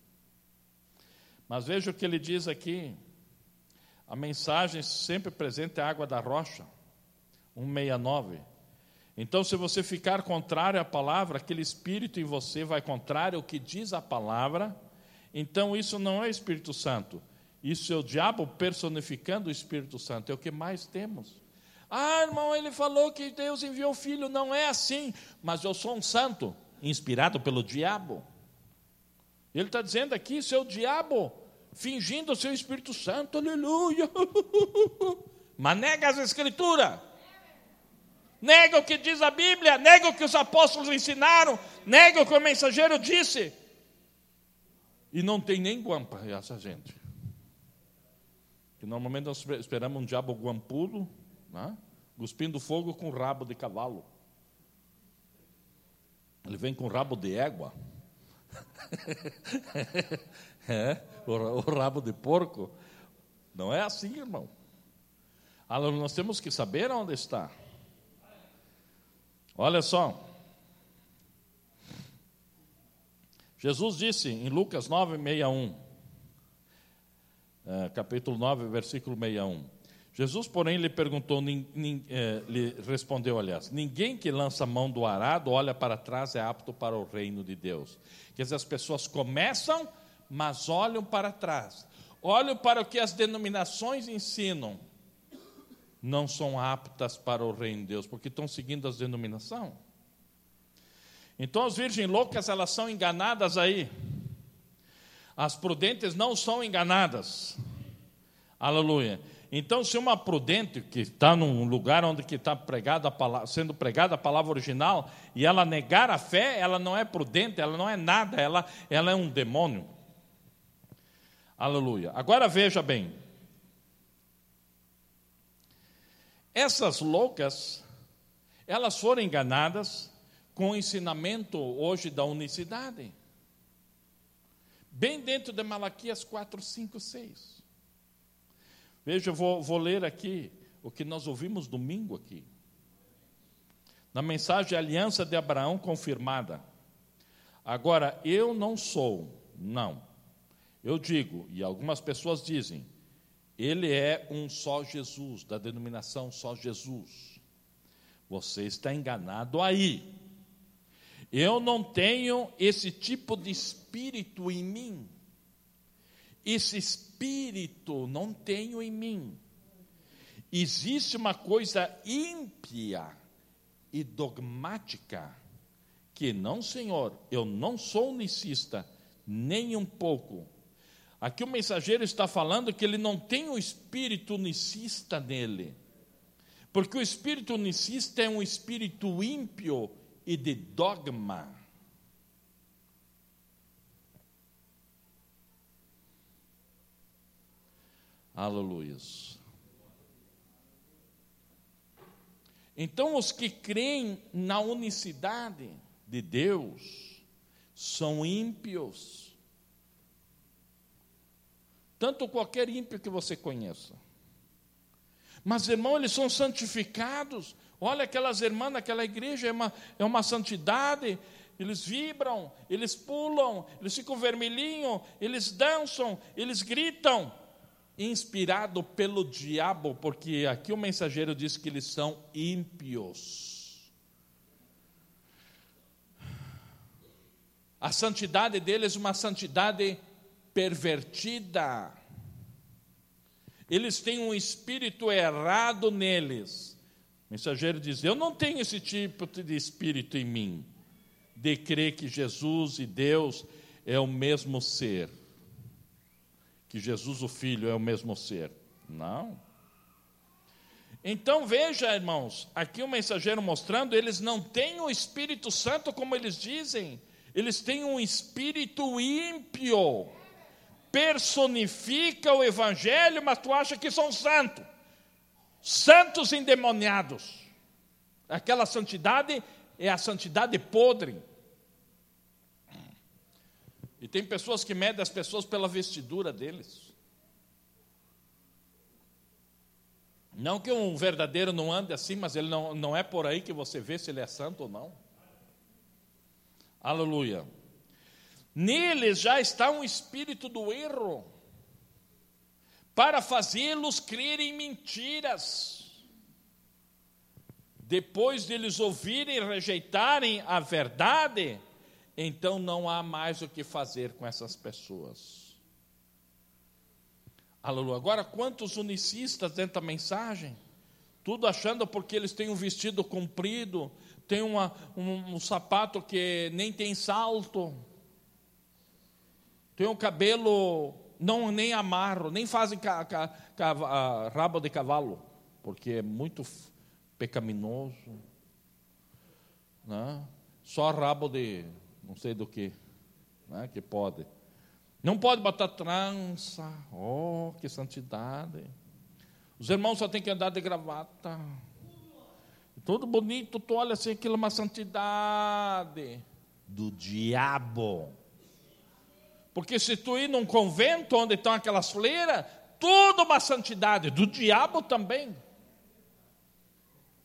mas veja o que ele diz aqui. A mensagem sempre presente é a água da rocha, 169. Então, se você ficar contrário à palavra, aquele espírito em você vai contrário ao que diz a palavra, então isso não é Espírito Santo. Isso é o diabo personificando o Espírito Santo, é o que mais temos. Ah, irmão, ele falou que Deus enviou o Filho, não é assim, mas eu sou um santo, inspirado pelo diabo. Ele está dizendo aqui, isso é o diabo fingindo o seu Espírito Santo, aleluia, mas nega as Escrituras, nega o que diz a Bíblia, nega o que os apóstolos ensinaram, nega o que o mensageiro disse, e não tem nem guampa essa gente, que normalmente nós esperamos um diabo guampudo, né? Cuspindo fogo com rabo de cavalo, ele vem com rabo de égua, o rabo de porco. Não é assim, irmão. Nós temos que saber onde está. Olha só. Jesus disse em Lucas 9, 61, capítulo 9, versículo 61. Jesus, porém, lhe respondeu, ninguém que lança a mão do arado olha para trás é apto para o reino de Deus. Quer dizer, as pessoas começam, mas olham para trás. Olham para o que as denominações ensinam. Não são aptas para o reino de Deus, porque estão seguindo as denominações. Então as virgens loucas, elas são enganadas aí. As prudentes não são enganadas. Aleluia. Então, se uma prudente que está num lugar onde está sendo pregada a palavra original, e ela negar a fé, ela não é prudente, ela não é nada, ela é um demônio. Aleluia. Agora veja bem. Essas loucas, elas foram enganadas com o ensinamento hoje da unicidade. Bem dentro de Malaquias 4, 5, 6. Veja, eu vou ler aqui o que nós ouvimos domingo aqui. Na mensagem Aliança de Abraão confirmada. Agora, eu não sou, não. Eu digo, e algumas pessoas dizem, ele é um só Jesus, da denominação só Jesus. Você está enganado aí. Eu não tenho esse tipo de espírito em mim. Esse espírito não tenho em mim. Existe uma coisa ímpia e dogmática, que não, Senhor, eu não sou unicista, nem um pouco. Aqui o mensageiro está falando que ele não tem o espírito unicista nele, porque o espírito unicista é um espírito ímpio e de dogma. Aleluia. Então, os que creem na unicidade de Deus são ímpios. Tanto qualquer ímpio que você conheça. Mas, irmão, eles são santificados. Olha aquelas irmãs naquela igreja, é uma santidade. Eles vibram, eles pulam, eles ficam vermelhinhos, eles dançam, eles gritam. Inspirado pelo diabo, porque aqui o mensageiro diz que eles são ímpios. A santidade deles é uma santidade pervertida. Eles têm um espírito errado neles. O mensageiro diz, eu não tenho esse tipo de espírito em mim, de crer que Jesus e Deus é o mesmo ser. Que Jesus, o Filho, é o mesmo ser. Não. Então, veja, irmãos, aqui o mensageiro mostrando, eles não têm o Espírito Santo, como eles dizem. Eles têm um espírito ímpio. Personifica o Evangelho, mas tu acha que são santos. Santos endemoniados. Aquela santidade é a santidade podre. E tem pessoas que medem as pessoas pela vestidura deles. Não que um verdadeiro não ande assim, mas ele não é por aí que você vê se ele é santo ou não. Aleluia. Neles já está um espírito do erro, para fazê-los crer em mentiras. Depois de eles ouvirem e rejeitarem a verdade, então não há mais o que fazer com essas pessoas. Aleluia. Agora, quantos unicistas dentro da mensagem? Tudo achando porque eles têm um vestido comprido, tem um sapato que nem tem salto, tem um cabelo, nem amarro, nem fazem rabo de cavalo, porque é muito pecaminoso, né? Só rabo de não sei do que, né, que pode. Não pode botar trança. Oh, que santidade. Os irmãos só tem que andar de gravata. Tudo bonito, tu olha assim, aquilo é uma santidade do diabo. Porque se tu ir num convento onde estão aquelas fleiras, tudo uma santidade do diabo também.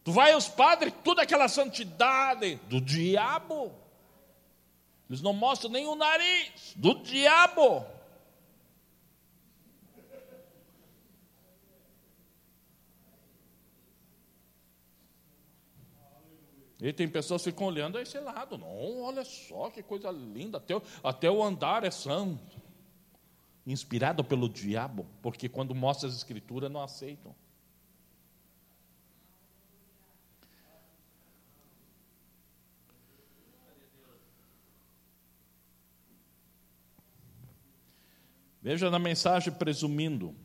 Tu vai aos padres, toda aquela santidade do diabo. Eles não mostram nem o nariz, do diabo. E tem pessoas que ficam olhando a esse lado. Não, olha só que coisa linda, até o andar é santo. Inspirado pelo diabo, porque quando mostra as escrituras não aceitam. Veja na mensagem presumindo.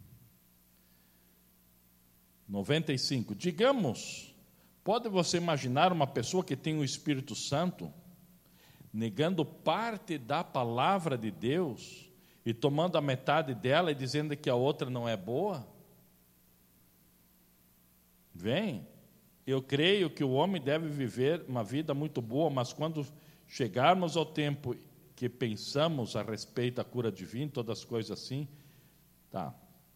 95. Digamos, pode você imaginar uma pessoa que tem o Espírito Santo negando parte da palavra de Deus e tomando a metade dela e dizendo que a outra não é boa? Vem, eu creio que o homem deve viver uma vida muito boa, mas quando chegarmos ao tempo que pensamos a respeito da cura divina, todas as coisas assim, tá.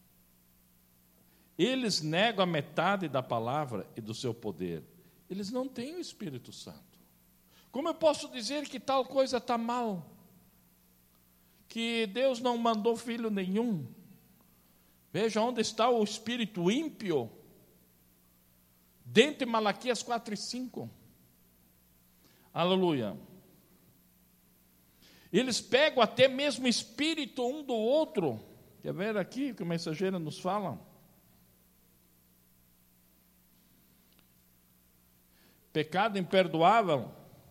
Eles negam a metade da palavra e do seu poder. Eles não têm o Espírito Santo. Como eu posso dizer que tal coisa está mal? Que Deus não mandou filho nenhum? Veja onde está o espírito ímpio. Dentro de Malaquias 4 e 5. Aleluia. Eles pegam até mesmo o espírito um do outro. Quer ver aqui que o mensageiro nos fala? Pecado imperdoável,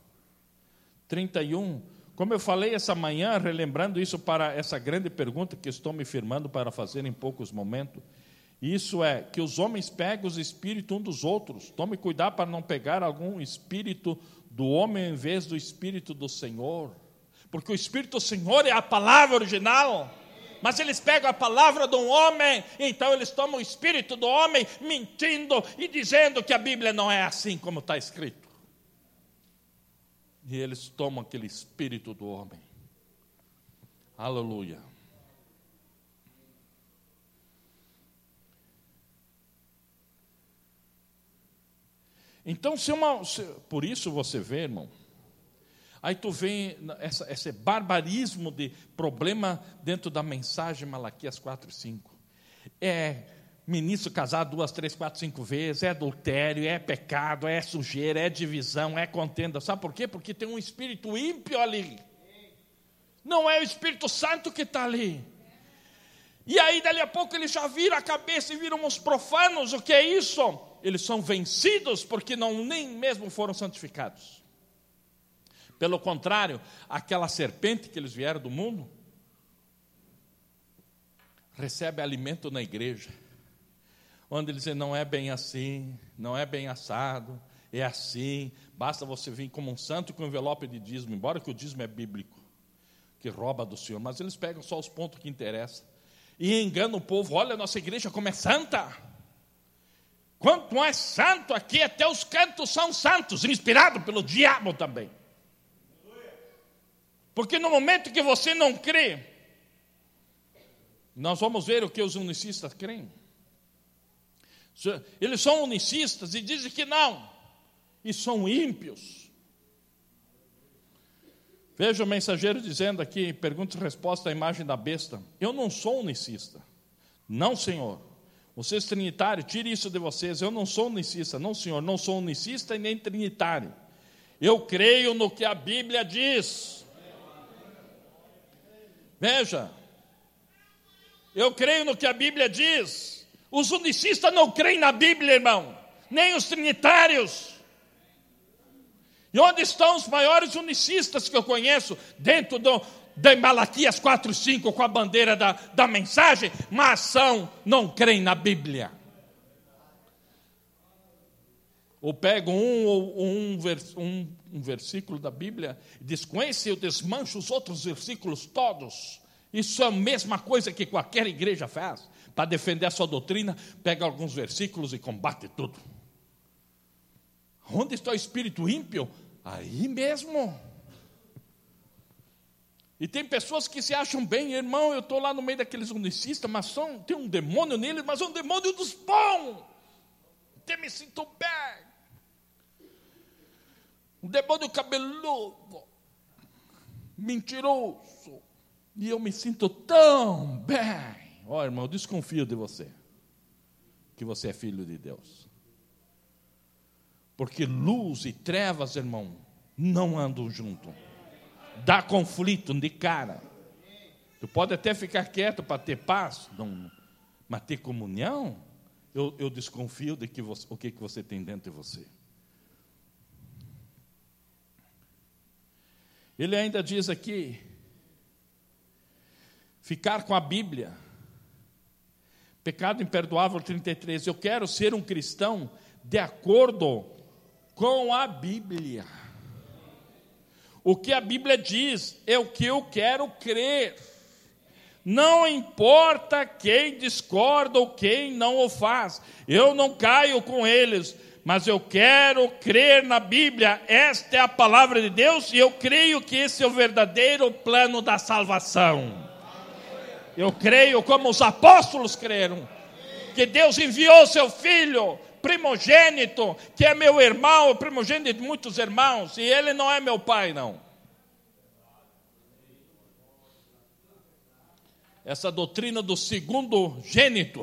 31. Como eu falei essa manhã, relembrando isso para essa grande pergunta que estou me firmando para fazer em poucos momentos. Isso é, que os homens pegam os espíritos um dos outros. Tome cuidado para não pegar algum espírito do homem em vez do espírito do Senhor. Porque o espírito do Senhor é a palavra original. Mas eles pegam a palavra de um homem, então eles tomam o espírito do homem, mentindo e dizendo que a Bíblia não é assim como está escrito. E eles tomam aquele espírito do homem. Aleluia. Então, por isso você vê, irmão, aí tu vê esse barbarismo de problema dentro da mensagem Malaquias 4 e 5. É ministro casado 2, 3, 4, 5 vezes, é adultério, é pecado, é sujeira, é divisão, é contenda. Sabe por quê? Porque tem um espírito ímpio ali. Não é o Espírito Santo que está ali. E aí, dali a pouco, ele já vira a cabeça e viram os profanos. O que é isso? Eles são vencidos porque nem mesmo foram santificados. Pelo contrário, aquela serpente que eles vieram do mundo, recebe alimento na igreja, onde eles dizem, não é bem assim, não é bem assado, é assim, basta você vir como um santo com envelope de dízimo, embora que o dízimo é bíblico, que rouba do Senhor, mas eles pegam só os pontos que interessam, e enganam o povo. Olha, nossa igreja como é santa, quanto é santo aqui, até os cantos são santos, inspirados pelo diabo também. Porque no momento que você não crê, nós vamos ver o que os unicistas creem. Eles são unicistas e dizem que não, e são ímpios. Veja o mensageiro dizendo aqui, pergunta e resposta à imagem da besta. Eu não sou unicista. Não, Senhor. Vocês trinitários, tire isso de vocês. Eu não sou unicista. Não, Senhor, não sou unicista e nem trinitário. Eu creio no que a Bíblia diz. Veja, eu creio no que a Bíblia diz. Os unicistas não creem na Bíblia, irmão, nem os trinitários. E onde estão os maiores unicistas que eu conheço? Dentro de Malaquias 4 e 5, com a bandeira da mensagem, mas não creem na Bíblia. Ou pegam um versículo da Bíblia e diz, com esse eu desmancho os outros versículos todos. Isso é a mesma coisa que qualquer igreja faz. Para defender a sua doutrina, pega alguns versículos e combate tudo. Onde está o espírito ímpio? Aí mesmo. E tem pessoas que se acham bem, irmão, eu estou lá no meio daqueles unicistas, mas tem um demônio neles, mas é um demônio dos bons. Tem me sinto bem. Um demônio cabeludo, mentiroso, e eu me sinto tão bem. Ó, irmão, eu desconfio de você, que você é filho de Deus. Porque luz e trevas, irmão, não andam junto. Dá conflito de cara. Tu pode até ficar quieto para ter paz, não, mas ter comunhão, eu desconfio de que o que você tem dentro de você. Ele ainda diz aqui, ficar com a Bíblia, pecado imperdoável 33, eu quero ser um cristão de acordo com a Bíblia. O que a Bíblia diz é o que eu quero crer. Não importa quem discorda ou quem não o faz, eu não caio com eles, mas eu quero crer na Bíblia. Esta é a palavra de Deus e eu creio que esse é o verdadeiro plano da salvação. Eu creio como os apóstolos creram, que Deus enviou seu filho primogênito, que é meu irmão, primogênito de muitos irmãos, e ele não é meu pai, não. Essa doutrina do segundo gênito,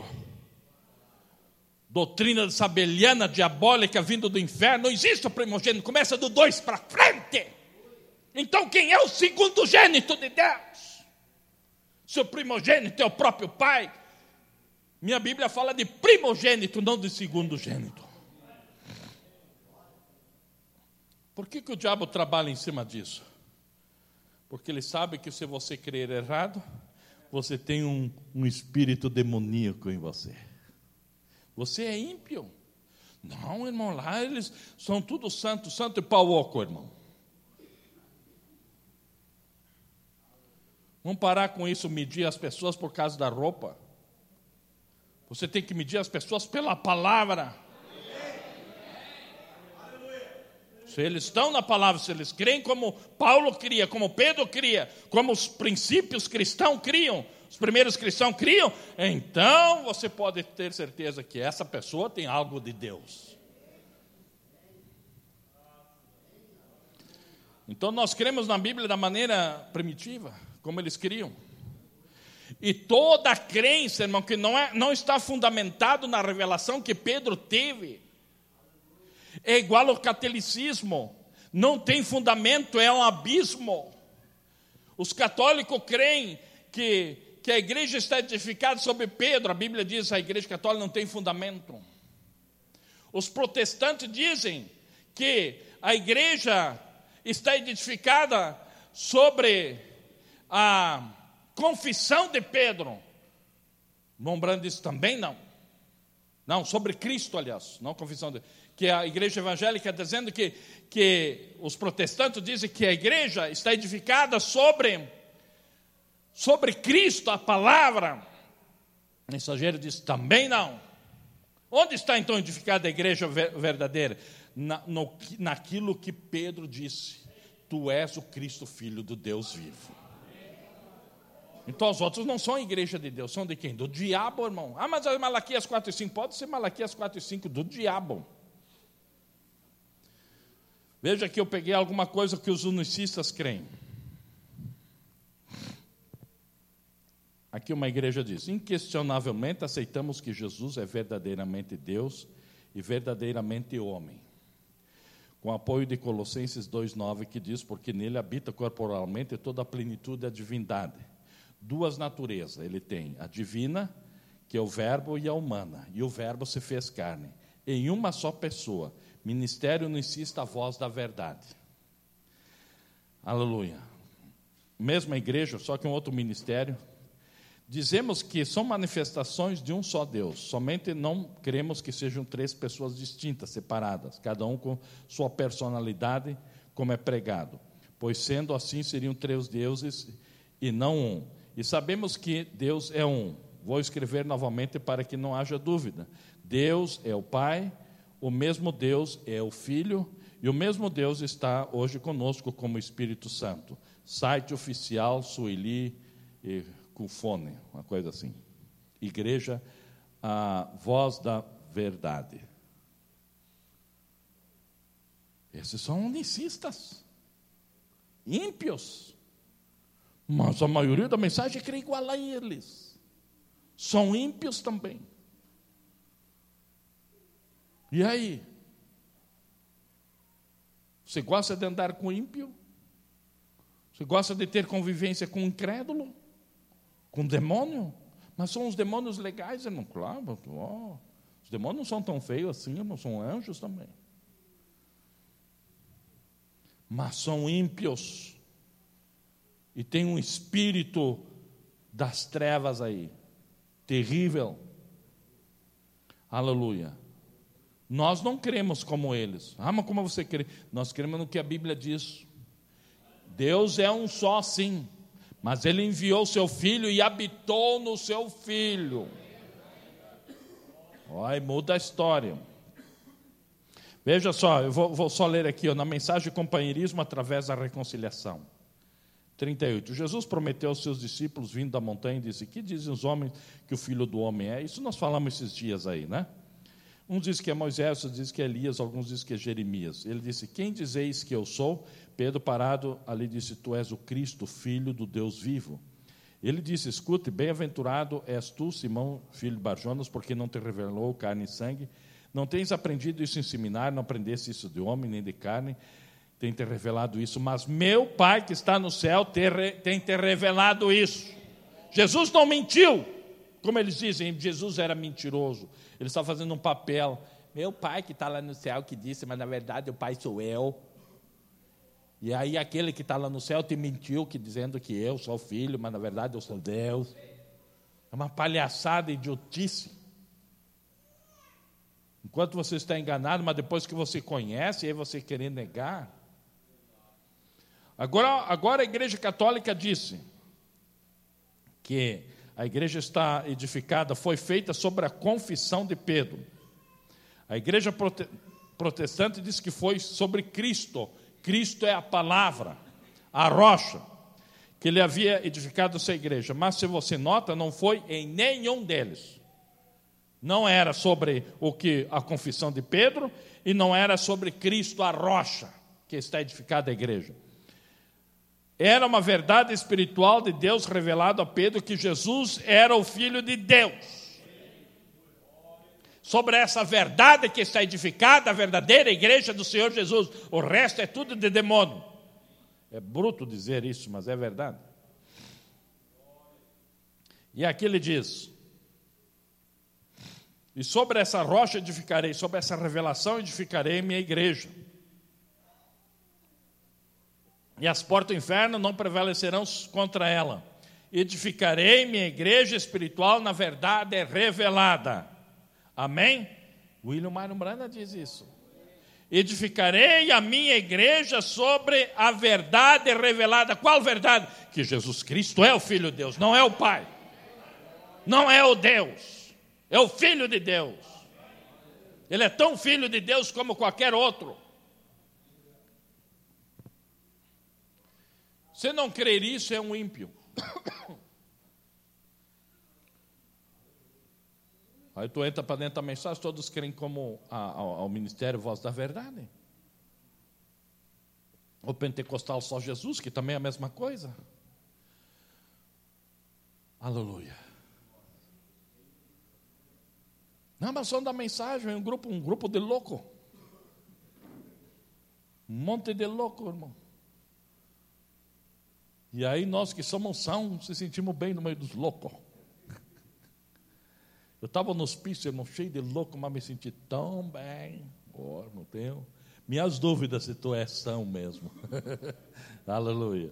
doutrina sabeliana, diabólica, vindo do inferno, não existe o primogênito, começa do 2 para frente. Então quem é o segundo gênito de Deus? Se o primogênito é o próprio pai, minha Bíblia fala de primogênito, não de segundo gênito. Por que o diabo trabalha em cima disso? Porque ele sabe que se você crer errado, você tem um espírito demoníaco em você. Você é ímpio. Não, irmão, lá eles são tudo santo e pau oco, irmão. Vamos parar com isso, medir as pessoas por causa da roupa. Você tem que medir as pessoas pela palavra. Se eles estão na palavra, se eles creem como Paulo cria, como Pedro cria, como os princípios cristãos criam, os primeiros cristãos criam, então você pode ter certeza que essa pessoa tem algo de Deus. Então nós cremos na Bíblia da maneira primitiva, como eles criam. E toda crença, irmão, que não está fundamentado na revelação que Pedro teve, é igual ao catolicismo, não tem fundamento, é um abismo. Os católicos creem que a igreja está edificada sobre Pedro, a Bíblia diz que a igreja católica não tem fundamento. Os protestantes dizem que a igreja está edificada sobre a confissão de Pedro. Mombrando diz também não. Não, sobre Cristo, aliás, não confissão de... Que a igreja evangélica dizendo que os protestantes dizem que a igreja está edificada sobre Cristo, a palavra. O mensageiro diz também não. Onde está então edificada a igreja verdadeira? Naquilo que Pedro disse: tu és o Cristo, Filho do Deus vivo. Então os outros não são a igreja de Deus, são de quem? Do diabo, irmão. Ah, mas é Malaquias 4:5, pode ser Malaquias 4:5 do diabo. Veja que eu peguei alguma coisa que os unicistas creem. Aqui uma igreja diz: inquestionavelmente aceitamos que Jesus é verdadeiramente Deus e verdadeiramente homem. Com apoio de Colossenses 2:9, que diz: porque nele habita corporalmente toda a plenitude da divindade. Duas naturezas ele tem: a divina, que é o verbo, e a humana. E o verbo se fez carne, em uma só pessoa. Ministério unicista, a voz da verdade. Aleluia. Mesma igreja, só que um outro ministério. Dizemos que são manifestações de um só Deus. Somente não cremos que sejam três pessoas distintas, separadas, cada um com sua personalidade, como é pregado. Pois sendo assim, seriam três deuses e não um. E sabemos que Deus é um. Vou escrever novamente para que não haja dúvida. Deus é o Pai, o mesmo Deus é o Filho, e o mesmo Deus está hoje conosco como Espírito Santo. Site oficial, Sueli e Cufone, uma coisa assim. Igreja, a voz da verdade. Esses são unicistas, ímpios. Mas a maioria da mensagem crê igual a eles. São ímpios também. E aí? Você gosta de andar com ímpio? Você gosta de ter convivência com um incrédulo? Com um demônio? Mas são os demônios legais, irmão. Claro, os demônios não são tão feios assim, irmão. São anjos também. Mas são ímpios. E tem um espírito das trevas aí. Terrível. Aleluia. Nós não cremos como eles. Mas como você crê? Nós cremos no que a Bíblia diz. Deus é um só, sim. Mas Ele enviou o seu Filho e habitou no seu Filho. Olha, muda a história. Veja só, eu vou só ler aqui, na mensagem companheirismo através da reconciliação. 38. Jesus prometeu aos seus discípulos, vindo da montanha, e disse: que dizem os homens que o Filho do Homem é? Isso nós falamos esses dias aí, né? Uns dizem que é Moisés, outros dizem que é Elias, alguns dizem que é Jeremias. Ele disse: quem dizeis que eu sou? Pedro, parado ali, disse: tu és o Cristo, Filho do Deus vivo. Ele disse: escute, bem-aventurado és tu, Simão, filho de Barjonas, porque não te revelou carne e sangue. Não tens aprendido isso em seminário, não aprendeste isso de homem nem de carne, tem te revelado isso, mas meu Pai que está no céu tem te revelado isso. Jesus não mentiu, como eles dizem, Jesus era mentiroso. Ele está fazendo um papel. Meu Pai que está lá no céu que disse, mas na verdade o Pai sou eu. E aí aquele que está lá no céu te mentiu, dizendo que eu sou o Filho, mas na verdade eu sou Deus. É uma palhaçada, idiotice. Enquanto você está enganado, mas depois que você conhece, aí você querer negar. Agora a Igreja Católica disse que a igreja está edificada, foi feita sobre a confissão de Pedro. A Igreja Protestante diz que foi sobre Cristo. Cristo é a palavra, a rocha, que ele havia edificado essa igreja. Mas se você nota, não foi em nenhum deles. Não era sobre a confissão de Pedro e não era sobre Cristo, a rocha, que está edificada a igreja. Era uma verdade espiritual de Deus revelado a Pedro, que Jesus era o Filho de Deus. Sobre essa verdade que está edificada, a verdadeira igreja do Senhor Jesus. O resto é tudo de demônio. É bruto dizer isso, mas é verdade. E aqui ele diz: e sobre essa rocha edificarei, sobre essa revelação edificarei minha igreja. E as portas do inferno não prevalecerão contra ela. Edificarei minha igreja espiritual na verdade revelada. Amém? William Marion Branham diz isso. Edificarei a minha igreja sobre a verdade revelada. Qual verdade? Que Jesus Cristo é o Filho de Deus, não é o Pai. Não é o Deus. É o Filho de Deus. Ele é tão Filho de Deus como qualquer outro. Se não crer isso, é um ímpio. Aí tu entra para dentro da mensagem, todos creem como ao ministério Voz da Verdade. O pentecostal só Jesus, que também é a mesma coisa. Aleluia. Não, mas só da mensagem, um grupo de louco. Um monte de louco, irmão. E aí nós que somos sãos, se sentimos bem no meio dos loucos. Eu estava no hospício, irmão, cheio de louco, mas me senti tão bem. Não tenho minhas dúvidas se tu és são mesmo. Aleluia.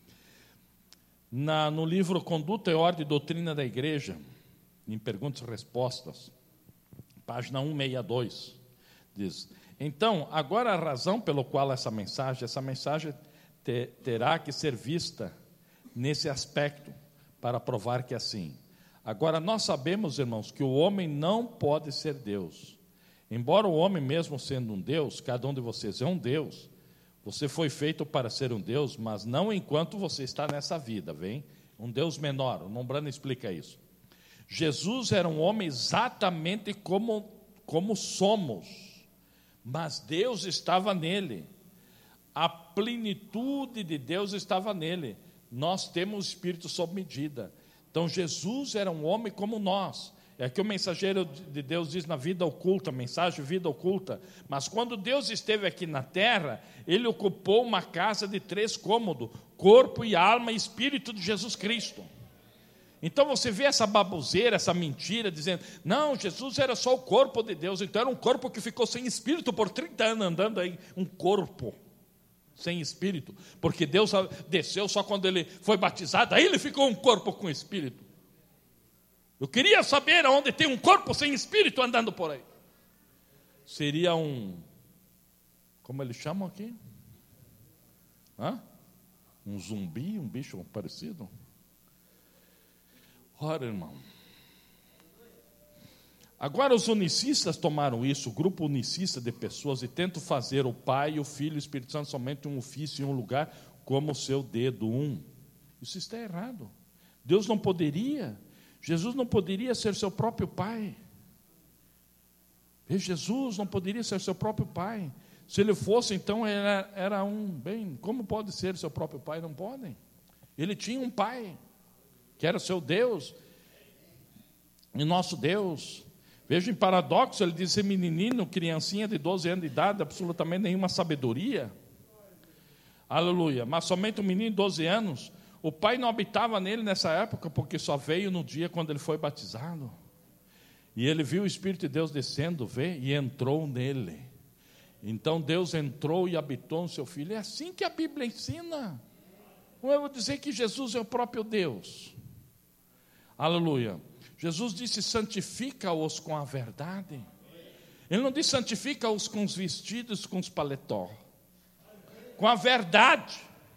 No livro Conduta e Ordem e Doutrina da Igreja, em Perguntas e Respostas, página 162, diz: então, agora a razão pela qual essa mensagem terá que ser vista nesse aspecto, para provar que é assim. Agora, nós sabemos, irmãos, que o homem não pode ser Deus. Embora o homem, mesmo sendo um Deus, cada um de vocês é um Deus, você foi feito para ser um Deus, mas não enquanto você está nessa vida, vem? Um Deus menor, o Nombrano explica isso. Jesus era um homem exatamente como somos, mas Deus estava nele. A plenitude de Deus estava nele. Nós temos espírito sob medida. Então Jesus era um homem como nós. É que o mensageiro de Deus diz na vida oculta, mensagem vida oculta. Mas quando Deus esteve aqui na terra, ele ocupou uma casa de 3 cômodos, corpo e alma e espírito de Jesus Cristo. Então você vê essa baboseira, essa mentira, dizendo, não, Jesus era só o corpo de Deus. Então era um corpo que ficou sem espírito por 30 anos andando aí, um corpo sem espírito, porque Deus desceu só quando ele foi batizado, aí ele ficou um corpo com espírito. Eu queria saber onde tem um corpo sem espírito andando por aí. Seria como eles chamam aqui? Um zumbi, um bicho parecido? Ora, irmão. Agora os unicistas tomaram isso, o grupo unicista de pessoas, e tentam fazer o Pai, o Filho e o Espírito Santo somente um ofício em um lugar, como o seu dedo Isso está errado. Deus não poderia, Jesus não poderia ser seu próprio Pai. Jesus não poderia ser seu próprio Pai. Se ele fosse, então era como pode ser seu próprio Pai? Não podem. Ele tinha um Pai, que era seu Deus, e nosso Deus. Veja em paradoxo, ele diz ser menininho, criancinha de 12 anos de idade, absolutamente nenhuma sabedoria. Aleluia. Mas somente um menino de 12 anos, o pai não habitava nele nessa época, porque só veio no dia quando ele foi batizado. E ele viu o Espírito de Deus descendo, e entrou nele. Então Deus entrou e habitou no seu filho. É assim que a Bíblia ensina. Ou eu vou dizer que Jesus é o próprio Deus. Aleluia. Jesus disse, santifica-os com a verdade. Ele não disse, santifica-os com os vestidos, com os paletó. Com a verdade.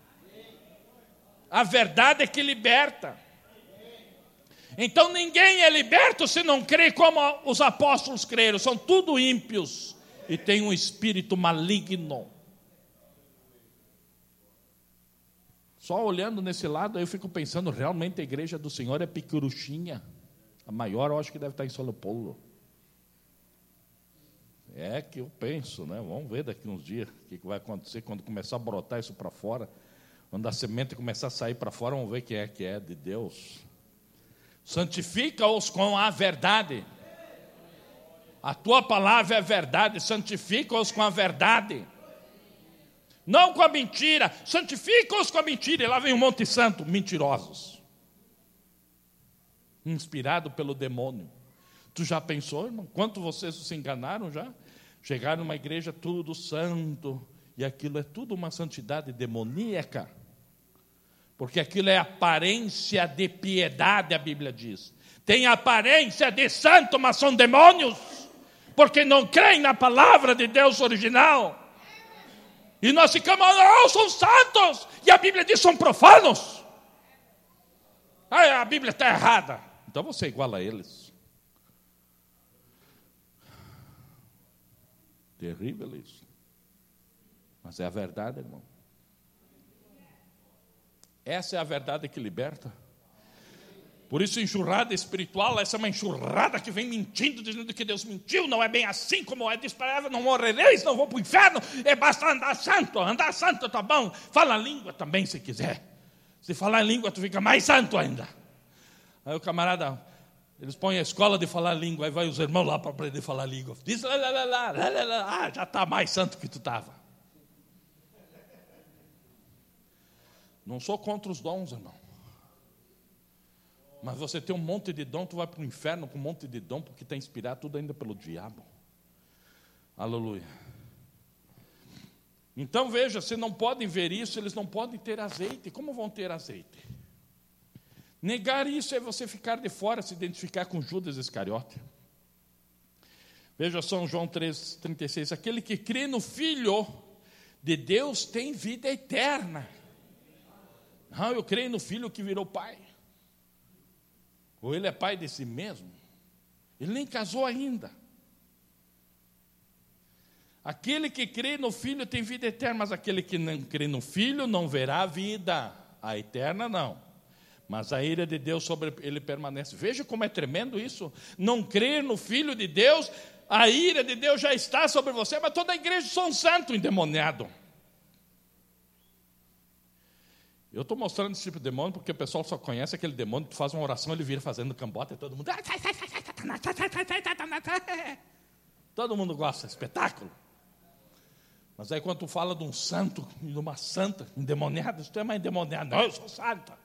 A verdade é que liberta. Então ninguém é liberto se não crê como os apóstolos creram. São tudo ímpios e têm um espírito maligno. Só olhando nesse lado, eu fico pensando, realmente a igreja do Senhor é picuruchinha. A maior eu acho que deve estar em São Leopoldo. É que eu penso, né? Vamos ver daqui uns dias o que vai acontecer quando começar a brotar isso para fora. Quando a semente começar a sair para fora, vamos ver quem é que é de Deus. Santifica-os com a verdade. A tua palavra é verdade, santifica-os com a verdade. Não com a mentira, santifica-os com a mentira. E lá vem um monte santo, mentirosos. Inspirado pelo demônio. Tu já pensou, irmão? Quanto vocês se enganaram já? Chegaram numa igreja tudo santo, e aquilo é tudo uma santidade demoníaca. Porque aquilo é aparência de piedade, a Bíblia diz. Tem aparência de santo, mas são demônios. Porque não creem na palavra de Deus original. E nós ficamos, não, são santos. E a Bíblia diz, são profanos. A Bíblia está errada. Então você é igual a eles. Terrível isso. Mas é a verdade, irmão. Essa é a verdade que liberta. Por isso, enxurrada espiritual, essa é uma enxurrada que vem mentindo, dizendo que Deus mentiu, não é bem assim como é, diz para ela, não morrereis, não vou para o inferno, é basta andar santo tá bom, fala a língua também se quiser. Se falar em língua, tu fica mais santo ainda. Aí o camarada, eles põem a escola de falar língua, aí vai os irmãos lá para aprender a falar língua. Diz lá, já está mais santo que tu estava. Não sou contra os dons, irmão. Mas você tem um monte de dom, tu vai para o inferno com um monte de dom, porque está inspirado tudo ainda pelo diabo. Aleluia. Então veja, se não podem ver isso, eles não podem ter azeite. Como vão ter azeite? Negar isso é você ficar de fora, se identificar com Judas Iscariote. Veja São João 3,36. Aquele que crê no Filho de Deus tem vida eterna. Não, eu creio no Filho que virou pai. Ou ele é pai de si mesmo. Ele nem casou ainda. Aquele que crê no Filho tem vida eterna, mas aquele que não crê no Filho não verá a vida. A eterna não. mas a ira de Deus sobre ele permanece. Veja como é tremendo isso. Não crer no Filho de Deus, a ira de Deus já está sobre você, mas toda a igreja são santo endemoniado. Eu estou mostrando esse tipo de demônio porque o pessoal só conhece aquele demônio que tu faz uma oração, ele vira fazendo cambota e todo mundo... Todo mundo gosta, espetáculo. Mas aí quando tu fala de um santo e de uma santa endemoniada, tu é mais endemoniado. Não, eu sou santa.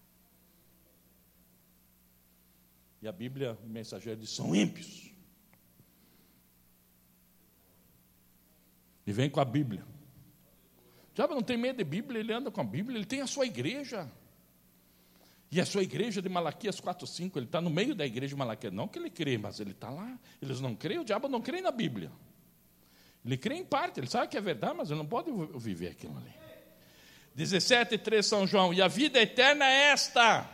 E a Bíblia, o mensageiro diz, são ímpios. E vem com a Bíblia. O diabo não tem medo de Bíblia, ele anda com a Bíblia, ele tem a sua igreja. E a sua igreja de Malaquias 4:5, ele está no meio da igreja de Malaquias. Não que ele crê, mas ele está lá. Eles não creem, o diabo não crê na Bíblia. Ele crê em parte, ele sabe que é verdade, mas ele não pode viver aquilo ali. 17:3 São João, e a vida eterna é esta,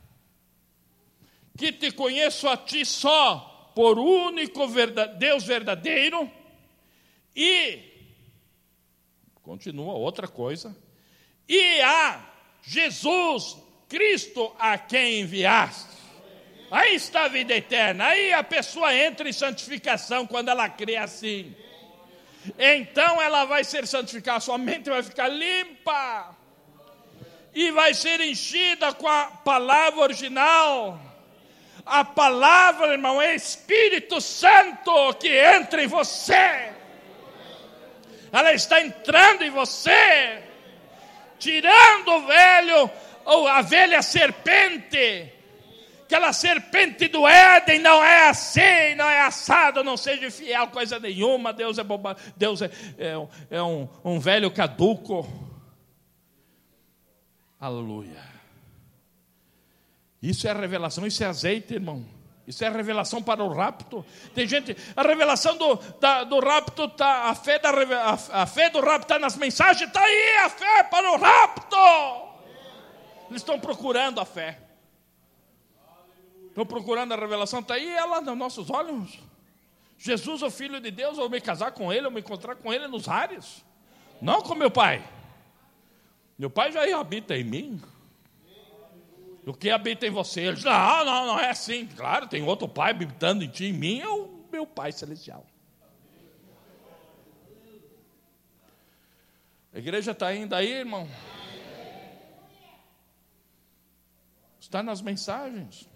que te conheço a ti só, por único Deus verdadeiro, e, continua outra coisa, e a Jesus Cristo a quem enviaste. Aí está a vida eterna, aí a pessoa entra em santificação quando ela crê assim. Então ela vai ser santificada, sua mente vai ficar limpa, e vai ser enchida com a palavra original. A palavra, irmão, é Espírito Santo que entra em você. Ela está entrando em você, tirando o velho, ou a velha serpente. Aquela serpente do Éden não é assim, não é assado, não seja fiel coisa nenhuma. Deus é boba, Deus é um velho caduco. Aleluia. Isso é revelação, isso é azeite, irmão. Isso é revelação para o rapto. Tem gente, a revelação do rapto, tá, a fé do rapto está nas mensagens, está aí a fé para o rapto. Eles estão procurando a fé. Estão procurando a revelação, está aí ela nos nossos olhos. Jesus, o Filho de Deus, ou me casar com ele, ou me encontrar com ele nos ares. Não com meu pai. Meu pai já habita em mim. O que habita em você? Ele diz, não é assim. Claro, tem outro pai habitando em ti, em mim, é o meu Pai Celestial. A igreja está indo aí, irmão. Está nas mensagens.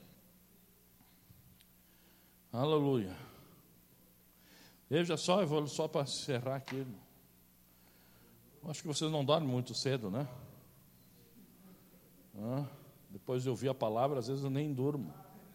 Aleluia. Veja só, eu vou só para encerrar aqui, irmão. Acho que vocês não dormem muito cedo, né? Depois de ouvir a palavra, às vezes eu nem durmo.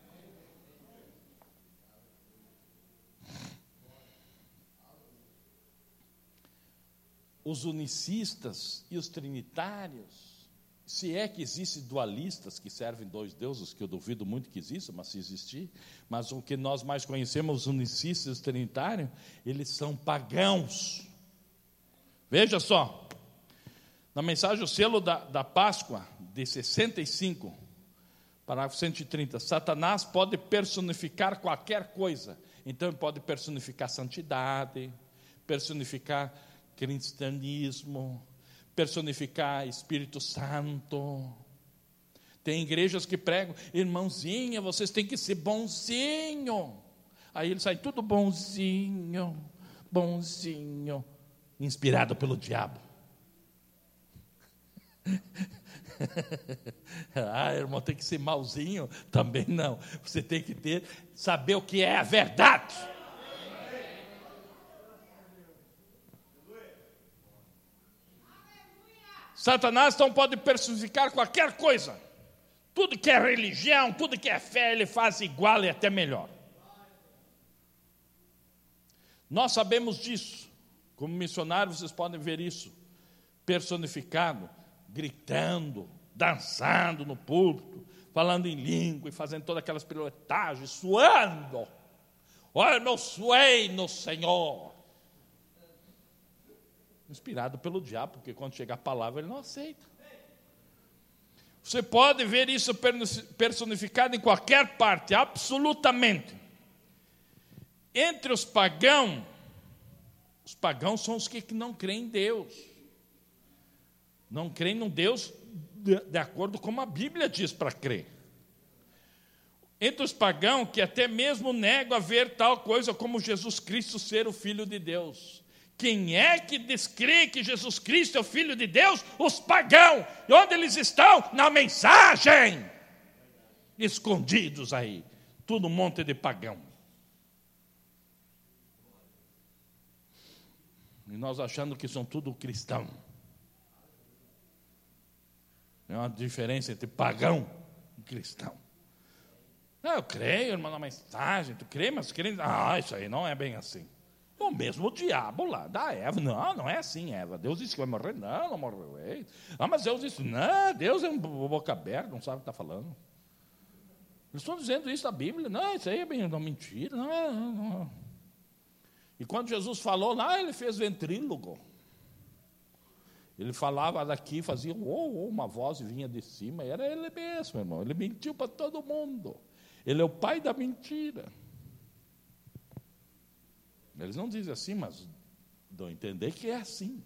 Os unicistas e os trinitários, se é que existem dualistas que servem dois deuses, que eu duvido muito que exista, mas se existir, mas o que nós mais conhecemos, os unicistas e os trinitários, eles são pagãos. Veja só, na mensagem O Selo da Páscoa, de 65, parágrafo 130, Satanás pode personificar qualquer coisa. Então ele pode personificar santidade, personificar cristianismo, personificar Espírito Santo. Tem igrejas que pregam, irmãozinha, vocês têm que ser bonzinho. Aí ele sai tudo bonzinho, inspirado pelo diabo. Irmão, tem que ser malzinho? Também não. Você tem que saber o que é a verdade. Satanás então pode personificar qualquer coisa. Tudo que é religião, tudo que é fé, ele faz igual e até melhor. Nós sabemos disso. Como missionários, vocês podem ver isso personificado, gritando, dançando no púlpito, falando em língua e fazendo todas aquelas piruetagens, suando. Olha, eu suei no Senhor. Inspirado pelo diabo, porque quando chega a palavra ele não aceita. Você pode ver isso personificado em qualquer parte, absolutamente. Entre os pagãos são os que não creem em Deus. Não creem num Deus de acordo com a Bíblia diz para crer. Entre os pagãos que até mesmo negam a ver tal coisa como Jesus Cristo ser o Filho de Deus. Quem é que descrê que Jesus Cristo é o Filho de Deus? Os pagãos. E onde eles estão? Na mensagem. Escondidos aí. Tudo um monte de pagão. E nós achando que são tudo cristão. É uma diferença entre pagão e cristão. Não, eu creio, irmão, na mensagem. Tu crê, mas crê. Isso aí não é bem assim. O mesmo diabo lá da Eva. Não é assim, Eva. Deus disse que vai morrer. Não morreu. Mas Deus disse, não, Deus é um boca aberta, não sabe o que está falando. Eles estão dizendo isso na Bíblia. Não, isso aí é bem uma mentira. Não. E quando Jesus falou lá, ele fez ventrílogo. Ele falava daqui, fazia uma voz e vinha de cima. Era ele mesmo, irmão. Ele mentiu para todo mundo. Ele é o pai da mentira. Eles não dizem assim, mas dão a entender que é assim.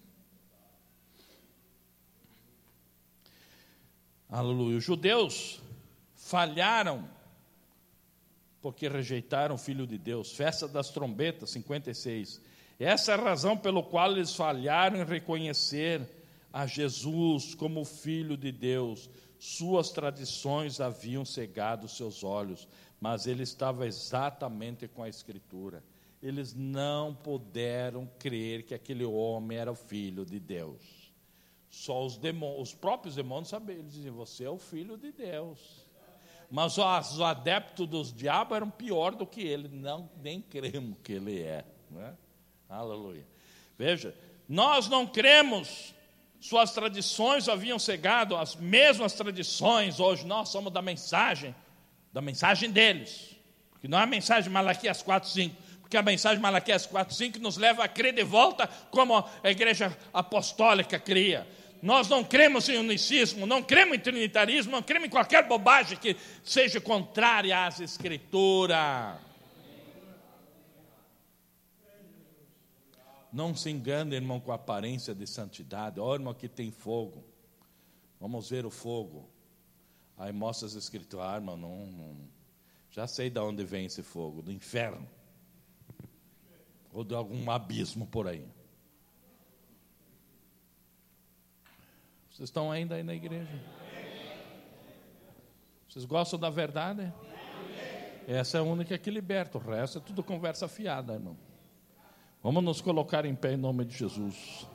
Aleluia. Os judeus falharam porque rejeitaram o Filho de Deus. Festa das trombetas, 56. Essa é a razão pela qual eles falharam em reconhecer a Jesus como o Filho de Deus. Suas tradições haviam cegado seus olhos, mas ele estava exatamente com a Escritura. Eles não puderam crer que aquele homem era o Filho de Deus. Só os próprios demônios sabiam. Eles diziam, você é o Filho de Deus. Mas os adeptos dos diabos eram pior do que ele. Nem cremos que ele é. Né? Aleluia. Veja, nós não cremos. Suas tradições haviam cegado, as mesmas tradições. Hoje nós somos da mensagem deles. Porque não é a mensagem de Malaquias 4:5. Porque a mensagem de Malaquias 4:5 nos leva a crer de volta como a igreja apostólica cria. Nós não cremos em unicismo, não cremos em trinitarismo, não cremos em qualquer bobagem que seja contrária às Escrituras. Não se engane, irmão, com a aparência de santidade. Olha, irmão, aqui tem fogo. Vamos ver o fogo. Aí mostra as Escrituras. Irmão, não. Já sei de onde vem esse fogo. Do inferno. Ou de algum abismo por aí. Vocês estão ainda aí na igreja? Vocês gostam da verdade? Essa é a única que liberta. O resto é tudo conversa fiada, irmão. Vamos nos colocar em pé em nome de Jesus.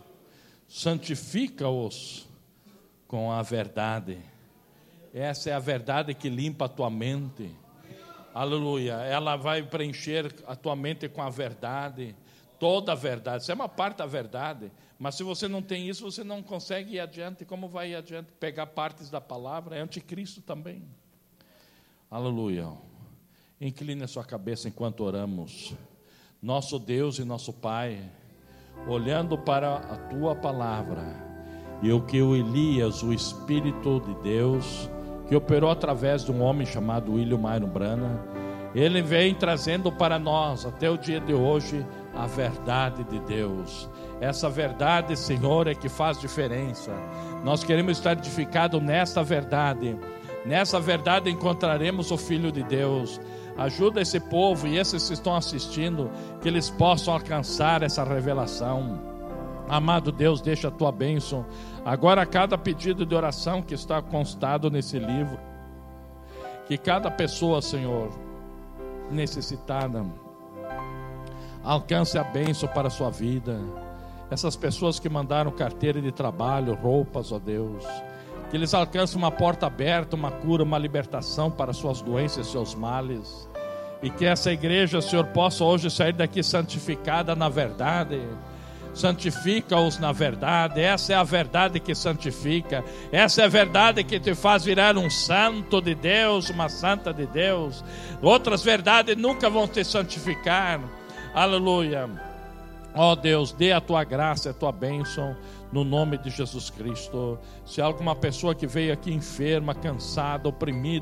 Santifica-os com a verdade. Essa é a verdade que limpa a tua mente. Aleluia. Ela vai preencher a tua mente com a verdade. Toda a verdade. Isso é uma parte da verdade. Mas se você não tem isso, você não consegue ir adiante. Como vai ir adiante? Pegar partes da palavra. É anticristo também. Aleluia. Incline a sua cabeça enquanto oramos. Nosso Deus e nosso Pai, olhando para a Tua palavra, e o que o Elias, o Espírito de Deus, que operou através de um homem chamado William Myron Branham, ele vem trazendo para nós, até o dia de hoje, a verdade de Deus. Essa verdade, Senhor, é que faz diferença. Nós queremos estar edificados nesta verdade. Nessa verdade encontraremos o Filho de Deus. Ajuda esse povo e esses que estão assistindo, que eles possam alcançar essa revelação. Amado Deus, deixa a tua bênção agora a cada pedido de oração que está constado nesse livro. Que cada pessoa, Senhor, necessitada, alcance a bênção para a sua vida. Essas pessoas que mandaram carteira de trabalho, roupas, ó Deus, que eles alcancem uma porta aberta, uma cura, uma libertação para suas doenças e seus males. E que essa igreja, Senhor, possa hoje sair daqui santificada na verdade. Santifica-os na verdade. Essa é a verdade que santifica. Essa é a verdade que te faz virar um santo de Deus, uma santa de Deus. Outras verdades nunca vão te santificar. Aleluia. Ó Deus, dê a tua graça, a tua bênção, no nome de Jesus Cristo. Se há alguma pessoa que veio aqui enferma, cansada, oprimida,